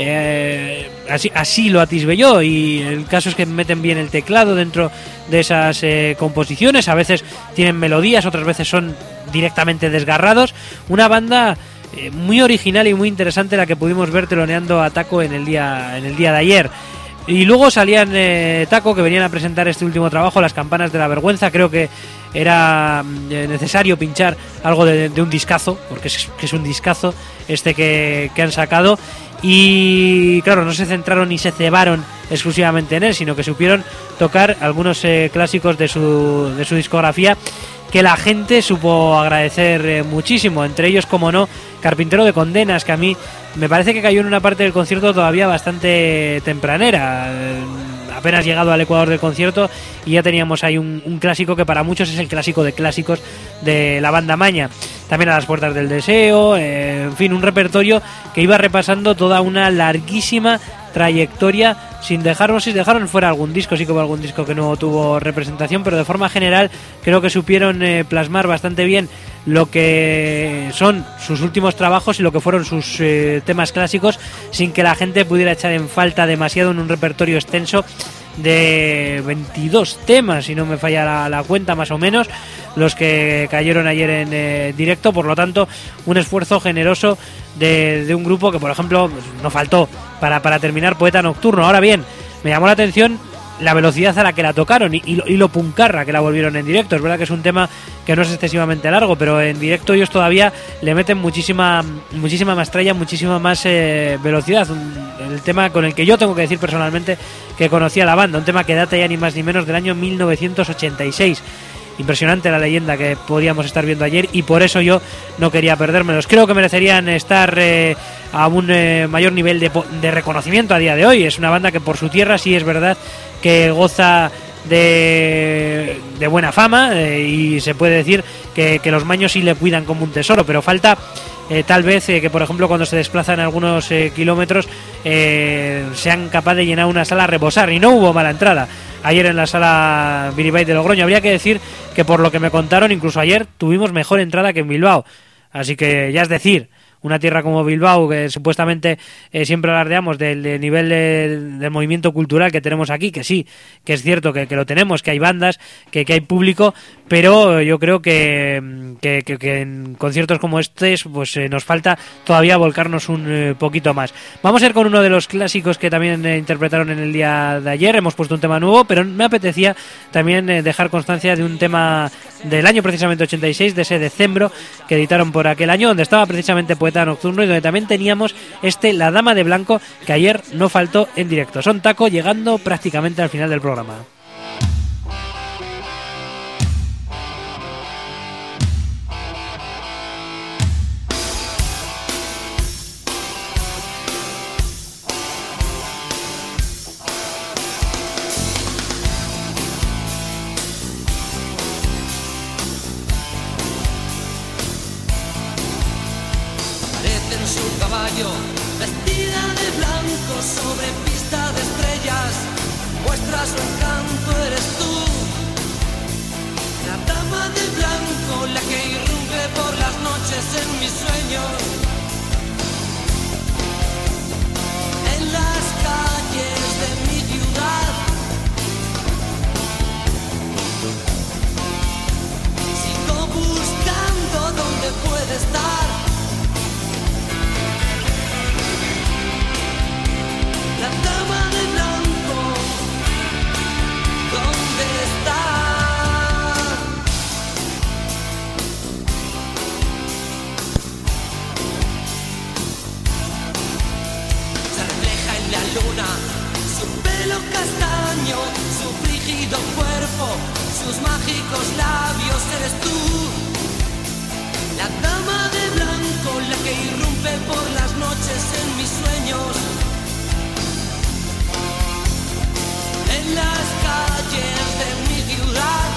así lo atisbé yo, y el caso es que meten bien el teclado dentro de esas composiciones, a veces tienen melodías, otras veces son directamente desgarrados, una banda muy original y muy interesante la que pudimos ver teloneando a Taco en el día de ayer. Y luego salían Taco, que venían a presentar este último trabajo, Las campanas de la vergüenza. Creo que era necesario pinchar algo de un discazo, porque es un discazo este que han sacado. Y claro, no se centraron ni se cebaron exclusivamente en él, sino que supieron tocar algunos clásicos de su discografía que la gente supo agradecer muchísimo, entre ellos, como no, Carpintero de Condenas, que a mí me parece que cayó en una parte del concierto todavía bastante tempranera, apenas llegado al ecuador del concierto, y ya teníamos ahí un clásico que para muchos es el clásico de clásicos de la banda Maña. También A las puertas del deseo, en fin, un repertorio que iba repasando toda una larguísima trayectoria, sin dejaron fuera algún disco, sí que hubo algún disco que no tuvo representación, pero de forma general creo que supieron plasmar bastante bien lo que son sus últimos trabajos y lo que fueron sus temas clásicos, sin que la gente pudiera echar en falta demasiado en un repertorio extenso de 22 temas, si no me falla la cuenta, más o menos, los que cayeron ayer en directo. Por lo tanto, un esfuerzo generoso de un grupo que, por ejemplo, no faltó para terminar Poeta Nocturno. Ahora bien, me llamó la atención la velocidad a la que la tocaron y lo puncarra que la volvieron en directo. Es verdad que es un tema que no es excesivamente largo, pero en directo ellos todavía le meten muchísima más tralla, muchísima más velocidad. El tema con el que yo tengo que decir personalmente que conocía la banda, un tema que data ya ni más ni menos del año 1986. Impresionante la leyenda que podíamos estar viendo ayer, y por eso yo no quería perdérmelos. Creo que merecerían estar a un mayor nivel de reconocimiento a día de hoy. Es una banda que por su tierra sí es verdad que goza de buena fama, y se puede decir que los maños sí le cuidan como un tesoro, pero falta tal vez que, por ejemplo, cuando se desplazan algunos kilómetros sean capaces de llenar una sala a rebosar, y no hubo mala entrada ayer en la sala Billy Bay de Logroño. Habría que decir que, por lo que me contaron, incluso ayer tuvimos mejor entrada que en Bilbao, así que ya es decir, una tierra como Bilbao, que supuestamente siempre alardeamos del nivel del movimiento cultural que tenemos aquí, que sí, que es cierto que lo tenemos, que hay bandas, que hay público, pero yo creo que en conciertos como estos pues nos falta todavía volcarnos un poquito más. Vamos a ir con uno de los clásicos que también interpretaron en el día de ayer. Hemos puesto un tema nuevo, pero me apetecía también dejar constancia de un tema del año precisamente 86, de ese Decembro que editaron por aquel año, donde estaba precisamente Poeta Nocturno y donde también teníamos La Dama de Blanco, que ayer no faltó en directo. Son Taco, llegando prácticamente al final del programa. Vestida de blanco sobre pista de estrellas, muestra su encanto, eres tú. La dama de blanco, la que irrumpe por las noches en mis sueños. En las calles de mi ciudad sigo buscando dónde puede estar. La dama de blanco, ¿dónde está? Se refleja en la luna, su pelo castaño, su frígido cuerpo, sus mágicos labios, eres tú. La dama de blanco, la que irrumpe por las noches en mis sueños. En las calles de mi ciudad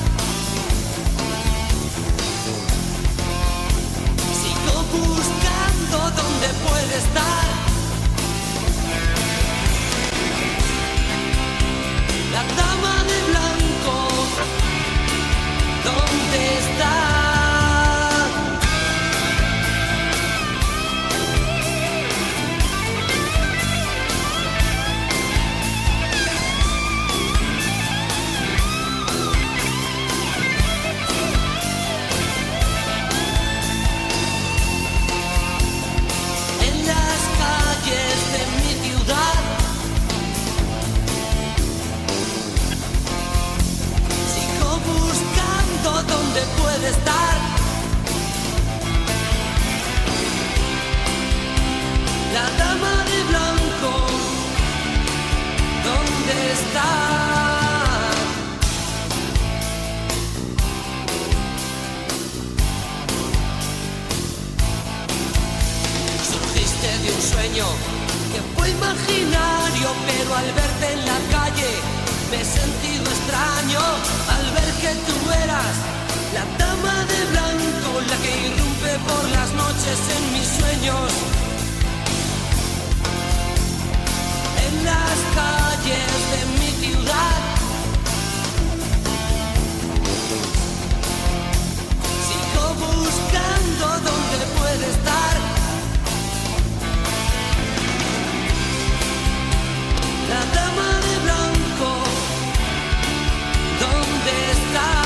sigo buscando dónde puede estar. La dama de blanco, ¿dónde está? ¿Dónde puede estar? La dama de blanco, ¿dónde está? Surgiste de un sueño que fue imaginario, pero al verte en la calle me he sentido extraño. Al ver que tú eras la dama de blanco, la que irrumpe por las noches en mis sueños. En las calles de mi ciudad sigo buscando dónde puede estar. La dama de blanco, ¿dónde está?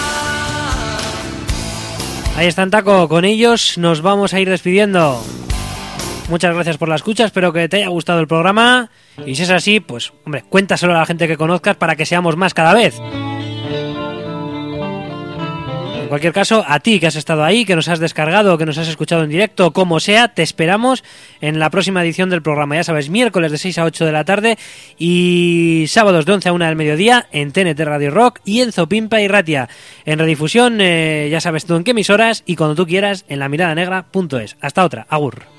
Ahí están, Taco, con ellos nos vamos a ir despidiendo. Muchas gracias por la escucha, espero que te haya gustado el programa y si es así, pues hombre, cuéntaselo a la gente que conozcas para que seamos más cada vez. En cualquier caso, a ti que has estado ahí, que nos has descargado, que nos has escuchado en directo, como sea, te esperamos en la próxima edición del programa. Ya sabes, miércoles de 6 a 8 de la tarde y sábados de 11 a 1 del mediodía en TNT Radio Rock y en Zopimpa y Ratia. En redifusión, ya sabes tú en qué emisoras y cuando tú quieras en lamiradanegra.es. Hasta otra, agur.